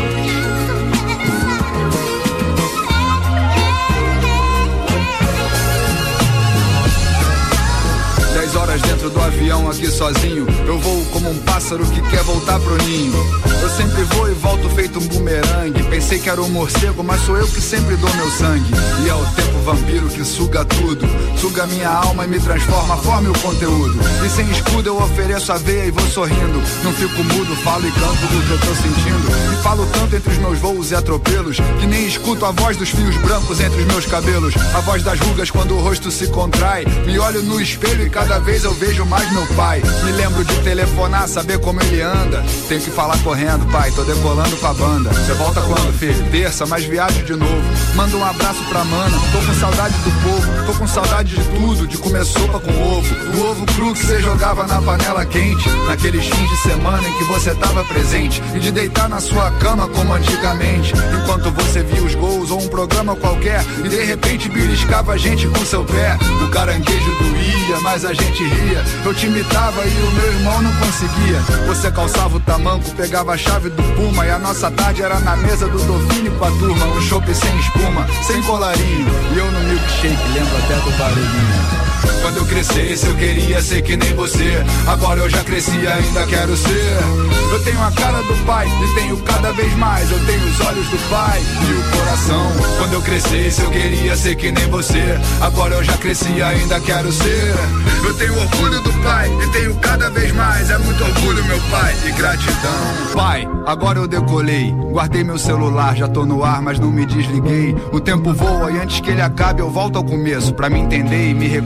Dez horas dentro do avião aqui sozinho. Eu vou como um pássaro que quer voltar pro ninho. Eu sempre vou e volto feito um bumerangue. Pensei que era um morcego, mas sou eu que sempre dou meu sangue. E é o tempo vampiro que suga tudo. Suga minha alma e me transforma, forma o conteúdo. E sem escudo eu ofereço a veia e vou sorrindo. Não fico mudo, falo e canto do que eu tô sentindo. E falo tanto entre os meus voos e atropelos que nem escuto a voz dos fios brancos entre os meus cabelos. A voz das rugas quando o rosto se contrai. Me olho no espelho e cada vez eu vejo mais meu pai. Me lembro de telefonar, saber como ele anda. Tenho que falar correndo, pai, tô decolando com a banda. Você volta quando, filho? Terça, mas viajo de novo. Manda um abraço pra mana, tô com saudade do povo. Tô com saudade de tudo, de comer sopa com ovo. Do ovo cru que você jogava na panela quente. Naqueles fins de semana em que você tava presente. E de deitar na sua cama como antigamente. Enquanto você via os gols ou um programa qualquer. E de repente beliscava a gente com seu pé. O caranguejo doía, mas a gente ria. Eu te imitava e o meu irmão não conseguia. Você calçava o tamanco, pegava a chave do Puma. E a nossa tarde era na mesa do Dolphine com a turma. Um chopp sem espuma, sem colarinho. E eu no milkshake, lembro até do barulhinho. Quando eu crescesse eu queria ser que nem você. Agora eu já cresci e ainda quero ser. Eu tenho a cara do pai e tenho cada vez mais. Eu tenho os olhos do pai e o coração. Quando eu crescesse eu queria ser que nem você. Agora eu já cresci e ainda quero ser. Eu tenho orgulho do pai e tenho cada vez mais. É muito orgulho meu pai e gratidão. Pai, agora eu decolei. Guardei meu celular, já tô no ar mas não me desliguei. O tempo voa e antes que ele acabe eu volto ao começo. Pra me entender e me reconhecer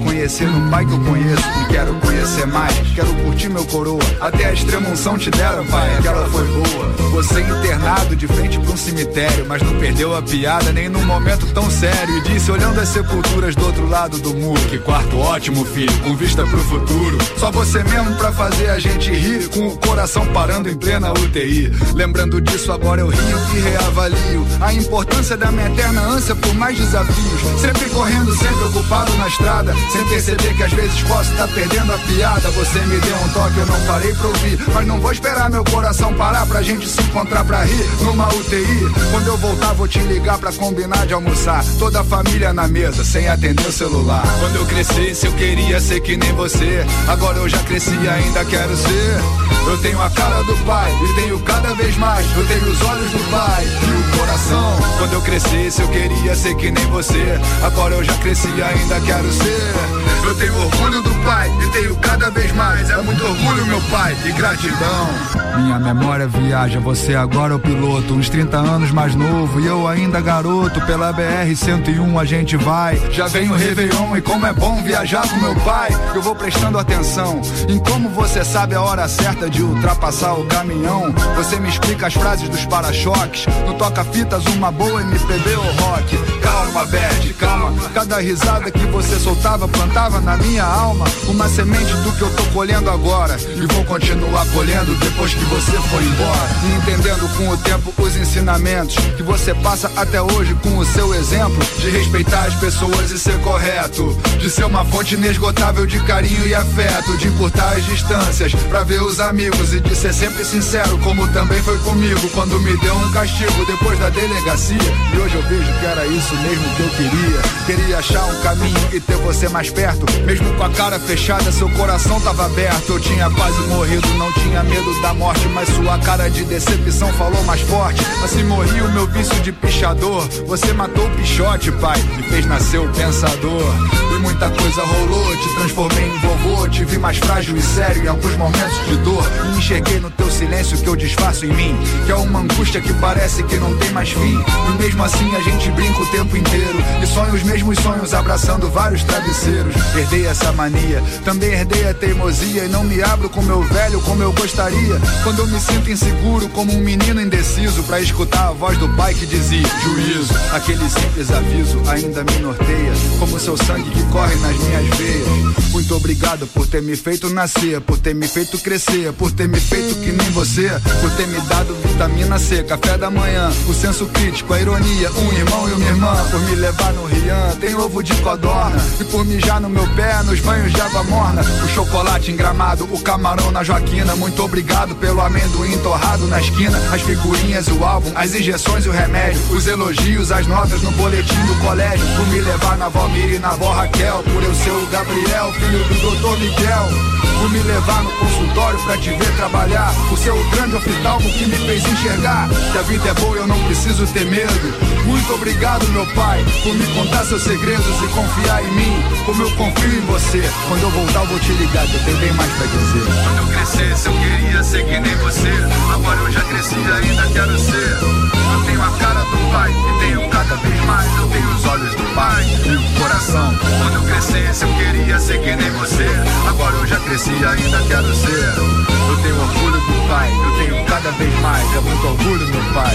no pai que eu conheço e quero conhecer mais. Quero curtir meu coroa, até a extrema unção te deram, pai, aquela foi boa. Você internado de frente pra um cemitério, mas não perdeu a piada nem num momento tão sério. E disse olhando as sepulturas do outro lado do muro: que quarto ótimo, filho, com vista pro futuro. Só você mesmo pra fazer a gente rir, com o coração parando em plena U T I. Lembrando disso agora eu rio e reavalio a importância da minha eterna ânsia por mais desafios. Sempre correndo, sempre ocupado na estrada, sem perceber que às vezes posso estar perdendo a piada. Você me deu um toque, eu não parei pra ouvir, mas não vou esperar meu coração parar pra gente se encontrar pra rir numa U T I. Quando eu voltar vou te ligar pra combinar de almoçar, toda a família na mesa, sem atender o celular. Quando eu crescesse eu queria ser que nem você, agora eu já cresci e ainda quero ser. Eu tenho a cara do pai e tenho cada vez mais, eu tenho os olhos do pai e o coração. Quando eu crescesse eu queria ser que nem você, agora eu já cresci e ainda quero ser. Eu tenho orgulho do pai e tenho cada vez mais, é muito orgulho meu pai e gratidão. Minha memória viaja, você agora é o piloto, uns trinta anos mais novo e eu ainda garoto. Pela B R cento e um a gente vai, já vem o Réveillon e como é bom viajar com meu pai. Eu vou prestando atenção em como você sabe a hora certa de ultrapassar o caminhão. Você me explica as frases dos para-choques, no toca-fitas uma boa M P B ou rock. Calma, Bert, calma, cada risada que você soltava plantava na minha alma uma semente do que eu tô colhendo agora, e vou continuar colhendo depois que você for embora. E entendendo com o tempo os ensinamentos que você passa até hoje com o seu exemplo de respeitar as pessoas e ser correto, de ser uma fonte inesgotável de carinho e afeto, de encurtar as distâncias pra ver os amigos e de ser sempre sincero, como também foi comigo quando me deu um castigo depois da delegacia. E hoje eu vejo que era isso mesmo que eu queria. Queria achar um caminho e ter você mais perto, mesmo com a cara fechada seu coração tava aberto. Eu tinha quase morrido, não tinha medo da morte, mas sua cara de decepção falou mais forte. Assim morri o meu vício de pichador, você matou o pichote, pai, e fez nascer o pensador. E muita coisa rolou, te transformei em vovô, te vi mais frágil e sério em alguns momentos de dor, e enxerguei no teu silêncio que eu disfarço em mim, que é uma angústia que parece que não tem mais fim. E mesmo assim a gente brinca o tempo inteiro e sonha os mesmos sonhos abraçando vários travesseiros. Herdei essa mania, também herdei a teimosia, e não me abro com meu velho como eu gostaria, quando eu me sinto inseguro como um menino indeciso, pra escutar a voz do pai que dizia: juízo. Aquele simples aviso ainda me norteia, como seu sangue que corre nas minhas veias. Muito obrigado por ter me feito nascer, por ter me feito crescer, por ter me feito que nem você, por ter me dado vitamina C, café da manhã, o senso crítico, a ironia, um irmão e uma irmã, por me levar no Rian, tem ovo de codorna, e por mijar no meu pé, nos banhos de água morna, o chocolate engramado, o camarão na Joaquina. Muito obrigado pelo amendoim torrado na esquina, as figurinhas, o álbum, as injeções e o remédio, os elogios, as notas no boletim do colégio, por me levar na avó Miri e na avó Raquel, por eu ser o Gabriel, filho do doutor Miguel, por me levar no consultório pra te ver trabalhar, por ser o grande oftalmo que me fez enxergar que a vida é boa e eu não preciso ter medo. Muito obrigado, meu pai, por me contar seus segredos e confiar em mim, como eu confio em você. Quando eu voltar eu vou te ligar, que eu tenho bem mais pra dizer. Quando eu crescesse eu queria ser que nem você, agora eu já cresci e ainda quero ser. Eu tenho a cara do pai e tenho cada vez mais, eu tenho os olhos do pai e o coração. Quando eu crescesse eu queria ser que nem você, agora eu já cresci e ainda quero ser. Eu tenho orgulho do pai, eu tenho cada vez mais, é muito orgulho meu pai,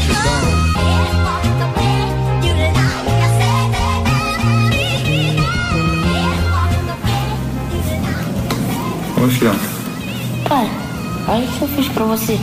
gratidão. Oi, filhão. Pai, olha o que eu fiz pra você.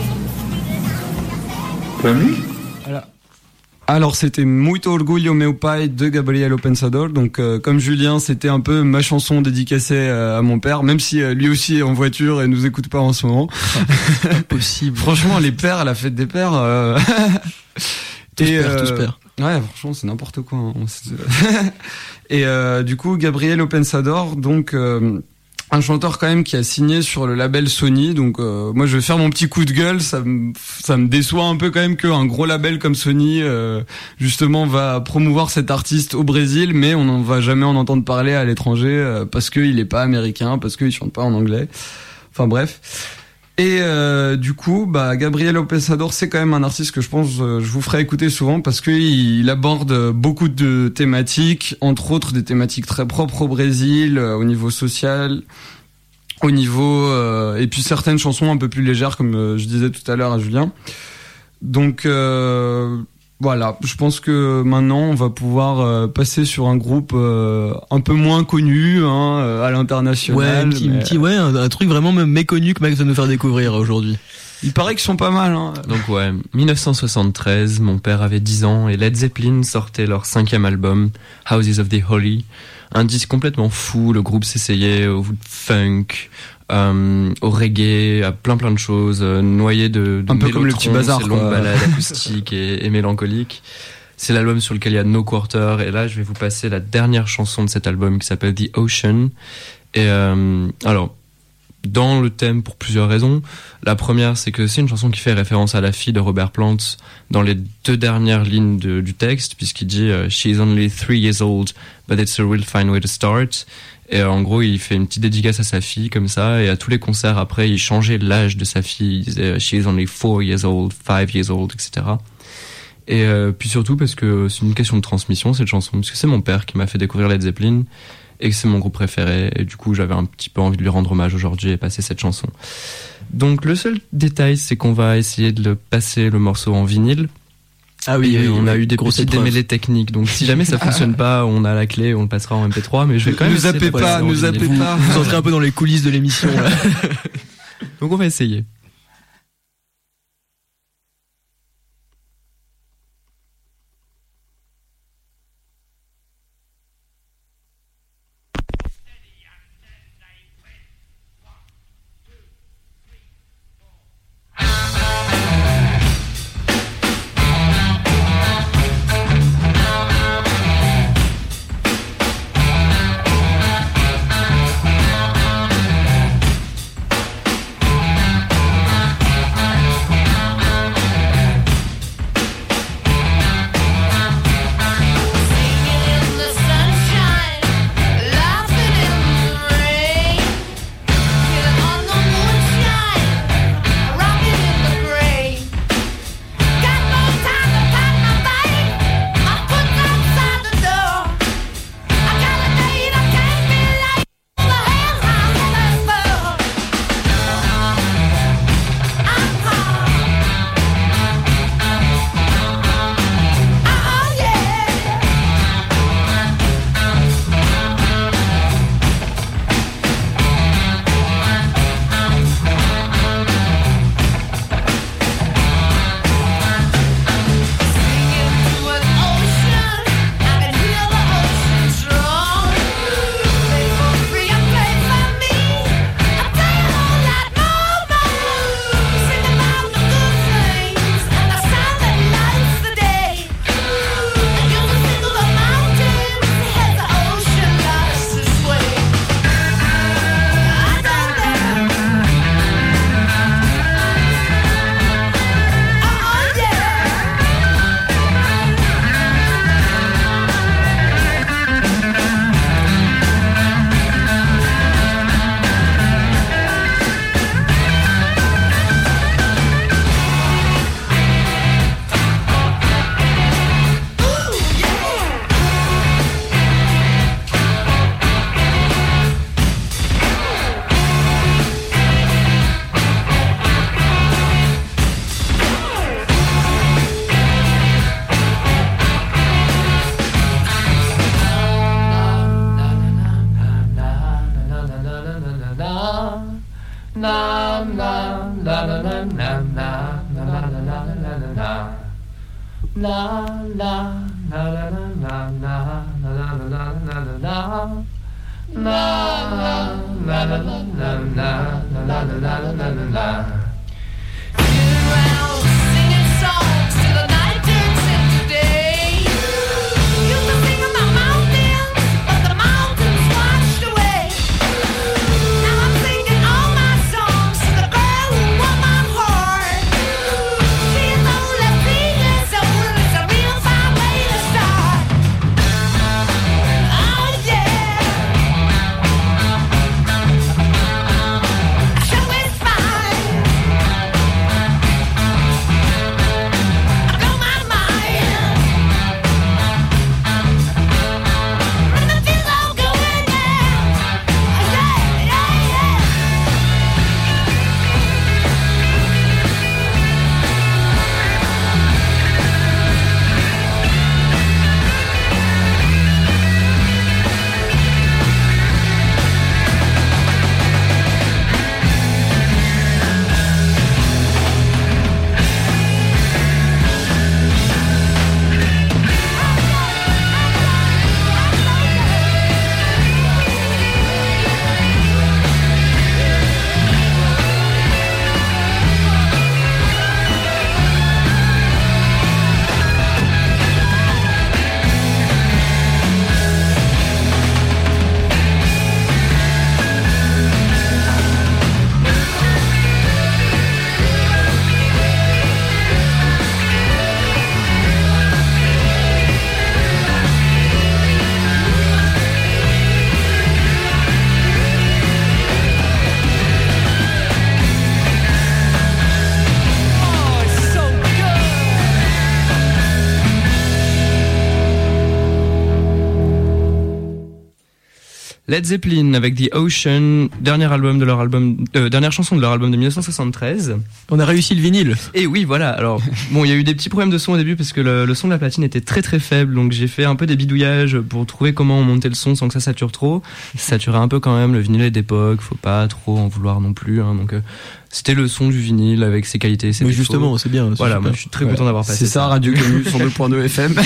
Pra mim? Voilà. Alors c'était Muito Orgulho Meu Pai de Gabriel O Pensador. Donc euh, comme Julien, c'était un peu ma chanson dédicacée euh, à mon père, même si euh, lui aussi est en voiture et nous écoute pas en ce moment. Impossible. Franchement, les pères, à la fête des pères. Euh... Tous et, pères, euh... tous pères. Ouais, franchement, c'est n'importe quoi. Hein. Et euh, du coup, Gabriel O Pensador, donc. Euh... un chanteur quand même qui a signé sur le label Sony, donc euh, moi je vais faire mon petit coup de gueule, ça me ça me déçoit un peu quand même qu'un gros label comme Sony euh, justement va promouvoir cet artiste au Brésil, mais on n'en va jamais en entendre parler à l'étranger euh, parce qu'il est pas américain, parce qu'il chante pas en anglais. Enfin bref. Et euh, du coup, bah, Gabriel Lopez Ador, c'est quand même un artiste que je pense euh, je vous ferai écouter souvent parce que il aborde beaucoup de thématiques, entre autres des thématiques très propres au Brésil, euh, au niveau social, au niveau euh, et puis certaines chansons un peu plus légères comme euh, je disais tout à l'heure à Julien. Donc euh, voilà, je pense que maintenant on va pouvoir euh, passer sur un groupe euh, un peu moins connu hein, euh, à l'international. Ouais, un petit, mais... un petit, ouais, un, un truc vraiment même méconnu que Max va nous faire découvrir aujourd'hui. Il paraît qu'ils sont pas mal. Hein. Donc ouais, dix-neuf cent soixante-treize, mon père avait dix ans et Led Zeppelin sortait leur cinquième album, Houses of the Holy. Un disque complètement fou, le groupe s'essayait au funk, euh, au reggae, à plein plein de choses, euh, noyé de, de un peu comme le petit bazar, ces longues quoi. balades acoustiques et, et mélancoliques. C'est l'album sur lequel il y a No Quarter et là je vais vous passer la dernière chanson de cet album qui s'appelle The Ocean. Et euh, alors, dans le thème pour plusieurs raisons. La première, c'est que c'est une chanson qui fait référence à la fille de Robert Plant dans les deux dernières lignes de, du texte, puisqu'il dit euh, « She's only three years old, but it's a real fine way to start ». Et euh, en gros, il fait une petite dédicace à sa fille comme ça, et à tous les concerts après, il changeait l'âge de sa fille. Il disait « She's only four years old, five years old », et cetera. Et euh, puis surtout parce que c'est une question de transmission, cette chanson, parce que c'est mon père qui m'a fait découvrir Led Zeppelin, et que c'est mon groupe préféré, et du coup j'avais un petit peu envie de lui rendre hommage aujourd'hui et passer cette chanson. Donc le seul détail, c'est qu'on va essayer de le passer le morceau en vinyle. Ah oui, et oui, on oui, a eu des grosse petites épreuve. démêlés techniques, donc si jamais ça fonctionne pas, on a la clé, on le passera en M P trois, mais je vais quand même Nous essayer de zappez passer pas, en nous vinyle. zappez Vous- pas. Vous entrez un peu dans les coulisses de l'émission là. Donc on va essayer. In the sunshine, laughing in the rain, feeling on the moonshine, rocking in the brain. Got no time to pack my bag, my foot's outside the door. I got a date, I can't be late. The hell's I'm headed for? I'm home. Oh yeah. Into an ocean, I can hear the ocean strong. Play for free and play for me. I play a whole lot more, more. Sing about the good things and the sun that lights the day. And you can think of the mountains as the ocean lost its way. I don't know. Oh yeah. Around singing songs till the night turns into day. Used to sing about mountains, but the mountains washed away. Now I'm singing all my songs to the girl who won my heart. She's only three years old and it's a real fine way to start. Oh yeah. Show is fine. Led Zeppelin avec The Ocean, dernier album de leur album, euh, dernière chanson de leur album de dix-neuf cent soixante-treize. On a réussi le vinyle. Et oui, voilà. Alors, bon, il y a eu des petits problèmes de son au début parce que le, le son de la platine était très très faible, donc j'ai fait un peu des bidouillages pour trouver comment monter le son sans que ça sature trop. Ça saturait un peu quand même, le vinyle est d'époque, faut pas trop en vouloir non plus, hein, donc euh, c'était le son du vinyle avec ses qualités et ses Mais défauts. justement, c'est bien. c'est Voilà, super. moi je suis très Ouais. content d'avoir passé C'est ça, Radio Canu sur deux point deux F M.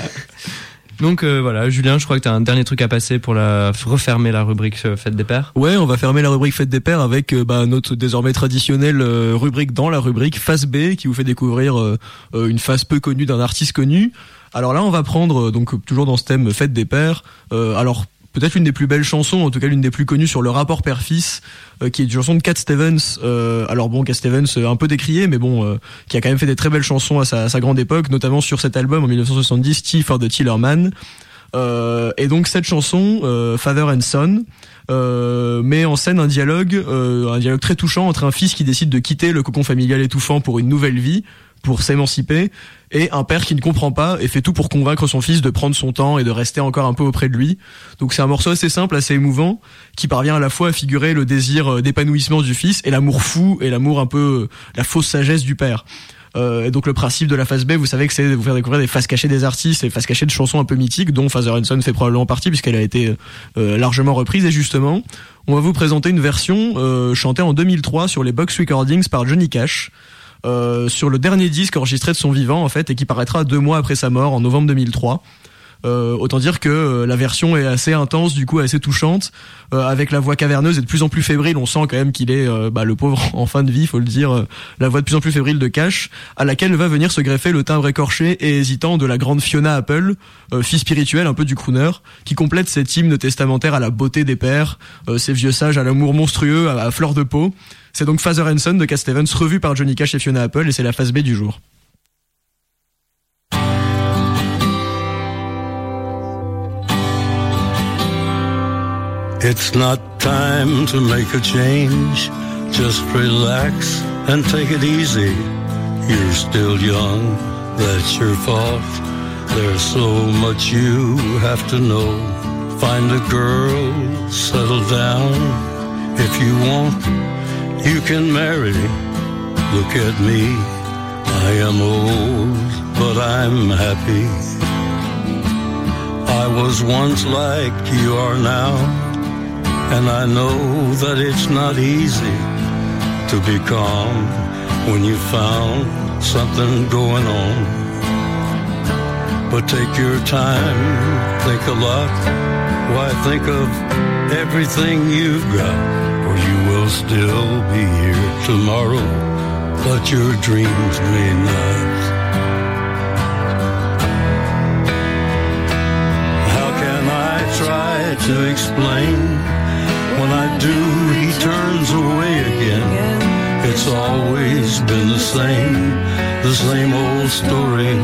Donc euh, voilà, Julien, je crois que t'as un dernier truc à passer pour la refermer la rubrique euh, Fête des Pères. Ouais, on va fermer la rubrique Fête des Pères avec euh, bah, notre désormais traditionnelle euh, rubrique dans la rubrique Face B qui vous fait découvrir euh, euh, une face peu connue d'un artiste connu. Alors là, on va prendre euh, donc toujours dans ce thème Fête des Pères. Euh, alors peut-être l'une des plus belles chansons, en tout cas l'une des plus connues sur le rapport père-fils, euh, qui est une chanson de Cat Stevens. Euh, alors bon, Cat Stevens euh, un peu décrié, mais bon, euh, qui a quand même fait des très belles chansons à sa, à sa grande époque, notamment sur cet album en dix-neuf cent soixante-dix, Tea for the Tillerman. Euh, et donc cette chanson, euh, Father and Son, euh, met en scène un dialogue, euh, un dialogue très touchant entre un fils qui décide de quitter le cocon familial étouffant pour une nouvelle vie, pour s'émanciper, et un père qui ne comprend pas et fait tout pour convaincre son fils de prendre son temps et de rester encore un peu auprès de lui. Donc c'est un morceau assez simple, assez émouvant, qui parvient à la fois à figurer le désir d'épanouissement du fils et l'amour fou et l'amour un peu, la fausse sagesse du père. Euh, et donc le principe de la phase B, vous savez que c'est de vous faire découvrir des faces cachées des artistes et des faces cachées de chansons un peu mythiques, dont Father and Son fait probablement partie puisqu'elle a été euh, largement reprise. Et justement, on va vous présenter une version euh, chantée en deux mille trois sur les Box Recordings par Johnny Cash, euh, sur le dernier disque enregistré de son vivant en fait, et qui paraîtra deux mois après sa mort en novembre deux mille trois. Euh, autant dire que euh, la version est assez intense, du coup assez touchante, euh, avec la voix caverneuse et de plus en plus fébrile. On sent quand même qu'il est euh, bah, le pauvre en fin de vie, faut le dire, euh, la voix de plus en plus fébrile de Cash, à laquelle va venir se greffer le timbre écorché et hésitant de la grande Fiona Apple, euh, fille spirituelle un peu du crooner, qui complète cet hymne testamentaire à la beauté des pères, euh, ces vieux sages à l'amour monstrueux, à, à fleur de peau. C'est donc Father and Son de Cat Stevens, revu par Johnny Cash et Fiona Apple, et c'est la phase B du jour. It's not time to make a change. Just relax and take it easy. You're still young, that's your fault. There's so much you have to know. Find a girl, settle down. If you want, you can marry. Look at me, I am old, but I'm happy. I was once like you are now. And I know that it's not easy to be calm when you found something going on. But take your time, think a lot. Why, think of everything you've got, or you will still be here tomorrow, but your dreams may not. How can I try to explain? When I do, he turns away again. It's always been the same, the same old story.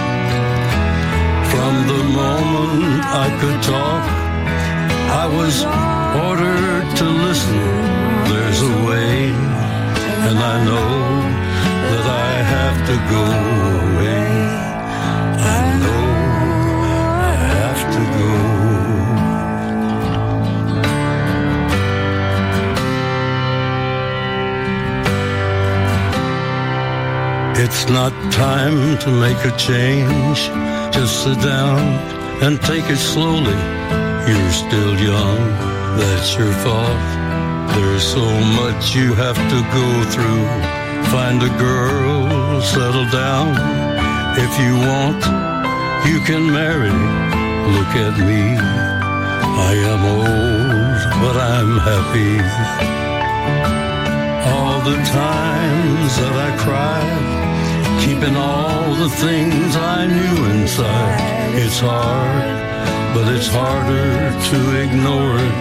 From the moment I could talk, I was ordered to listen. There's a way, and I know that I have to go away. I know I have to go. It's not time to make a change. Just sit down and take it slowly. You're still young, that's your fault. There's so much you have to go through. Find a girl, settle down. If you want, you can marry. Look at me, I am old, but I'm happy. All the times that I cried, keeping all the things I knew inside. It's hard, but it's harder to ignore it.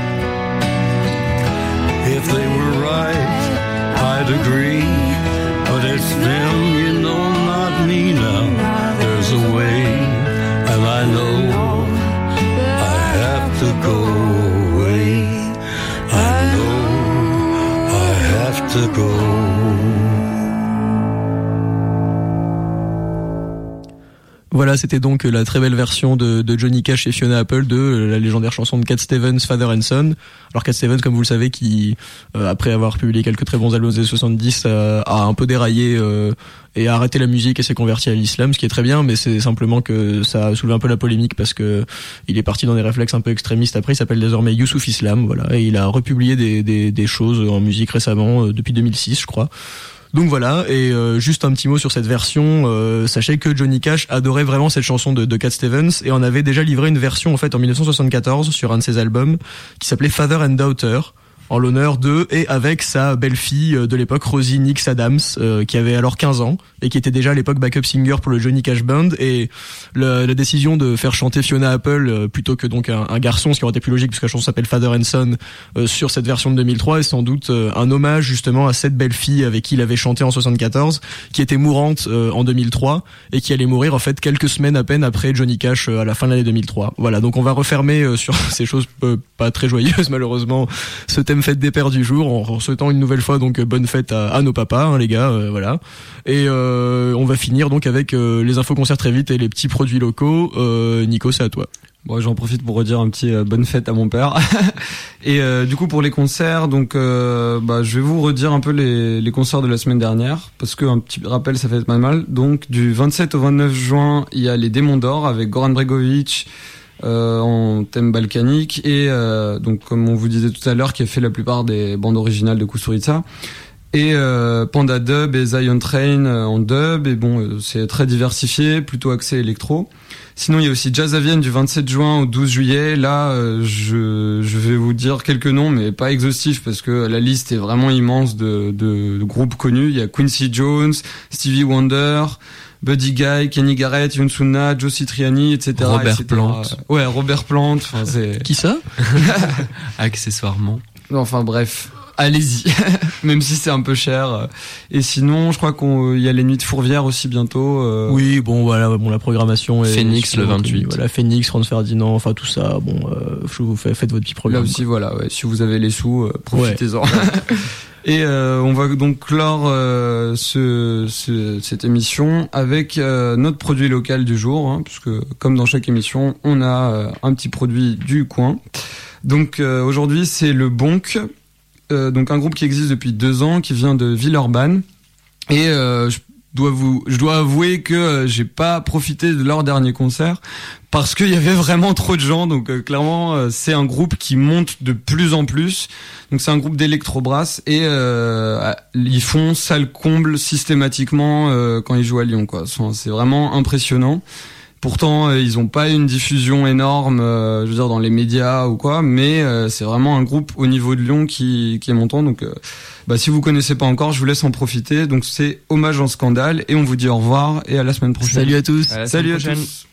If they were right, I'd agree. But it's them, you know, not me now. There's a way, and I know I have to go away. I know I have to go. Voilà, c'était donc la très belle version de, de Johnny Cash et Fiona Apple de la légendaire chanson de Cat Stevens, Father and Son. Alors Cat Stevens, comme vous le savez, qui euh, après avoir publié quelques très bons albums des années soixante-dix, euh, a un peu déraillé euh, et a arrêté la musique et s'est converti à l'islam, ce qui est très bien, mais c'est simplement que ça a soulevé un peu la polémique parce que il est parti dans des réflexes un peu extrémistes. Après, il s'appelle désormais Youssouf Islam, voilà, et il a republié des, des, des choses en musique récemment, euh, depuis deux mille six, je crois. Donc voilà, et euh, juste un petit mot sur cette version, euh, sachez que Johnny Cash adorait vraiment cette chanson de, de Cat Stevens et en avait déjà livré une version en fait en dix-neuf cent soixante-quatorze sur un de ses albums qui s'appelait Father and Daughter, en l'honneur de et avec sa belle-fille de l'époque, Rosie Nix Adams, euh, qui avait alors quinze ans et qui était déjà à l'époque backup singer pour le Johnny Cash Band. Et le, la décision de faire chanter Fiona Apple euh, plutôt que donc un, un garçon, ce qui aurait été plus logique puisque la chanson s'appelle Father and Son, euh, sur cette version de deux mille trois est sans doute euh, un hommage justement à cette belle-fille avec qui il avait chanté en soixante-quatorze, qui était mourante euh, en deux mille trois et qui allait mourir en fait quelques semaines à peine après Johnny Cash euh, à la fin de l'année deux mille trois. Voilà, donc on va refermer euh, sur ces choses euh, pas très joyeuses malheureusement ce thème fête des pères du jour en souhaitant une nouvelle fois donc bonne fête à, à nos papas, hein, les gars, euh, voilà. Et euh, on va finir donc avec euh, les infos concerts très vite et les petits produits locaux. Euh, Nico, c'est à toi. Bon, j'en profite pour redire un petit euh, bonne fête à mon père. Et euh, du coup pour les concerts, donc euh, bah je vais vous redire un peu les, les concerts de la semaine dernière parce que un petit rappel ça fait pas mal. Donc du vingt-sept au vingt-neuf juin, il y a les Démons d'Or avec Goran Bregovic. Euh, en thème balkanique et euh, donc comme on vous disait tout à l'heure qui a fait la plupart des bandes originales de Kusturica et euh, Panda Dub et Zion Train euh, en dub et bon euh, c'est très diversifié, plutôt axé électro. Sinon il y a aussi Jazz à Vienne du vingt-sept juin au douze juillet. Là euh, je je vais vous dire quelques noms mais pas exhaustifs parce que la liste est vraiment immense de de, de groupes connus. Il y a Quincy Jones, Stevie Wonder, Buddy Guy, Kenny Garrett, Younsouna, Joe Citriani, et cetera. Robert et cetera. Plant. Ouais, Robert Plant. Enfin, c'est. Qui ça? Accessoirement. Enfin bref, allez-y. Même si c'est un peu cher. Et sinon, je crois qu'on il y a les Nuits de Fourvière aussi bientôt. Euh... Oui, bon voilà, bon la programmation est. Phoenix le vingt-huit. Voilà, Phoenix, Franz Ferdinand, enfin tout ça. Bon, euh, je vous fais, faites votre petit programme. Là aussi, voilà. Ouais, si vous avez les sous, euh, profitez-en. Ouais. Et euh, on va donc clore euh, ce, ce, cette émission avec euh, notre produit local du jour, hein, puisque comme dans chaque émission, on a euh, un petit produit du coin. Donc euh, aujourd'hui, c'est le Bonk, euh, donc un groupe qui existe depuis deux ans, qui vient de Villeurbanne. Et euh, je dois vous, je dois avouer que euh, j'ai pas profité de leur dernier concert parce qu'il y avait vraiment trop de gens. Donc euh, clairement, euh, c'est un groupe qui monte de plus en plus. Donc c'est un groupe d'électro-brass et euh, ils font salle comble systématiquement euh, quand ils jouent à Lyon, quoi. C'est vraiment impressionnant. Pourtant, euh, ils ont pas une diffusion énorme, euh, je veux dire dans les médias ou quoi, mais euh, c'est vraiment un groupe au niveau de Lyon qui qui est montant. Donc euh, bah si vous connaissez pas encore, je vous laisse en profiter. Donc c'est Hommage en Scandale et on vous dit au revoir et à la semaine prochaine. Salut à tous. À la Salut semaine à prochaine. tous.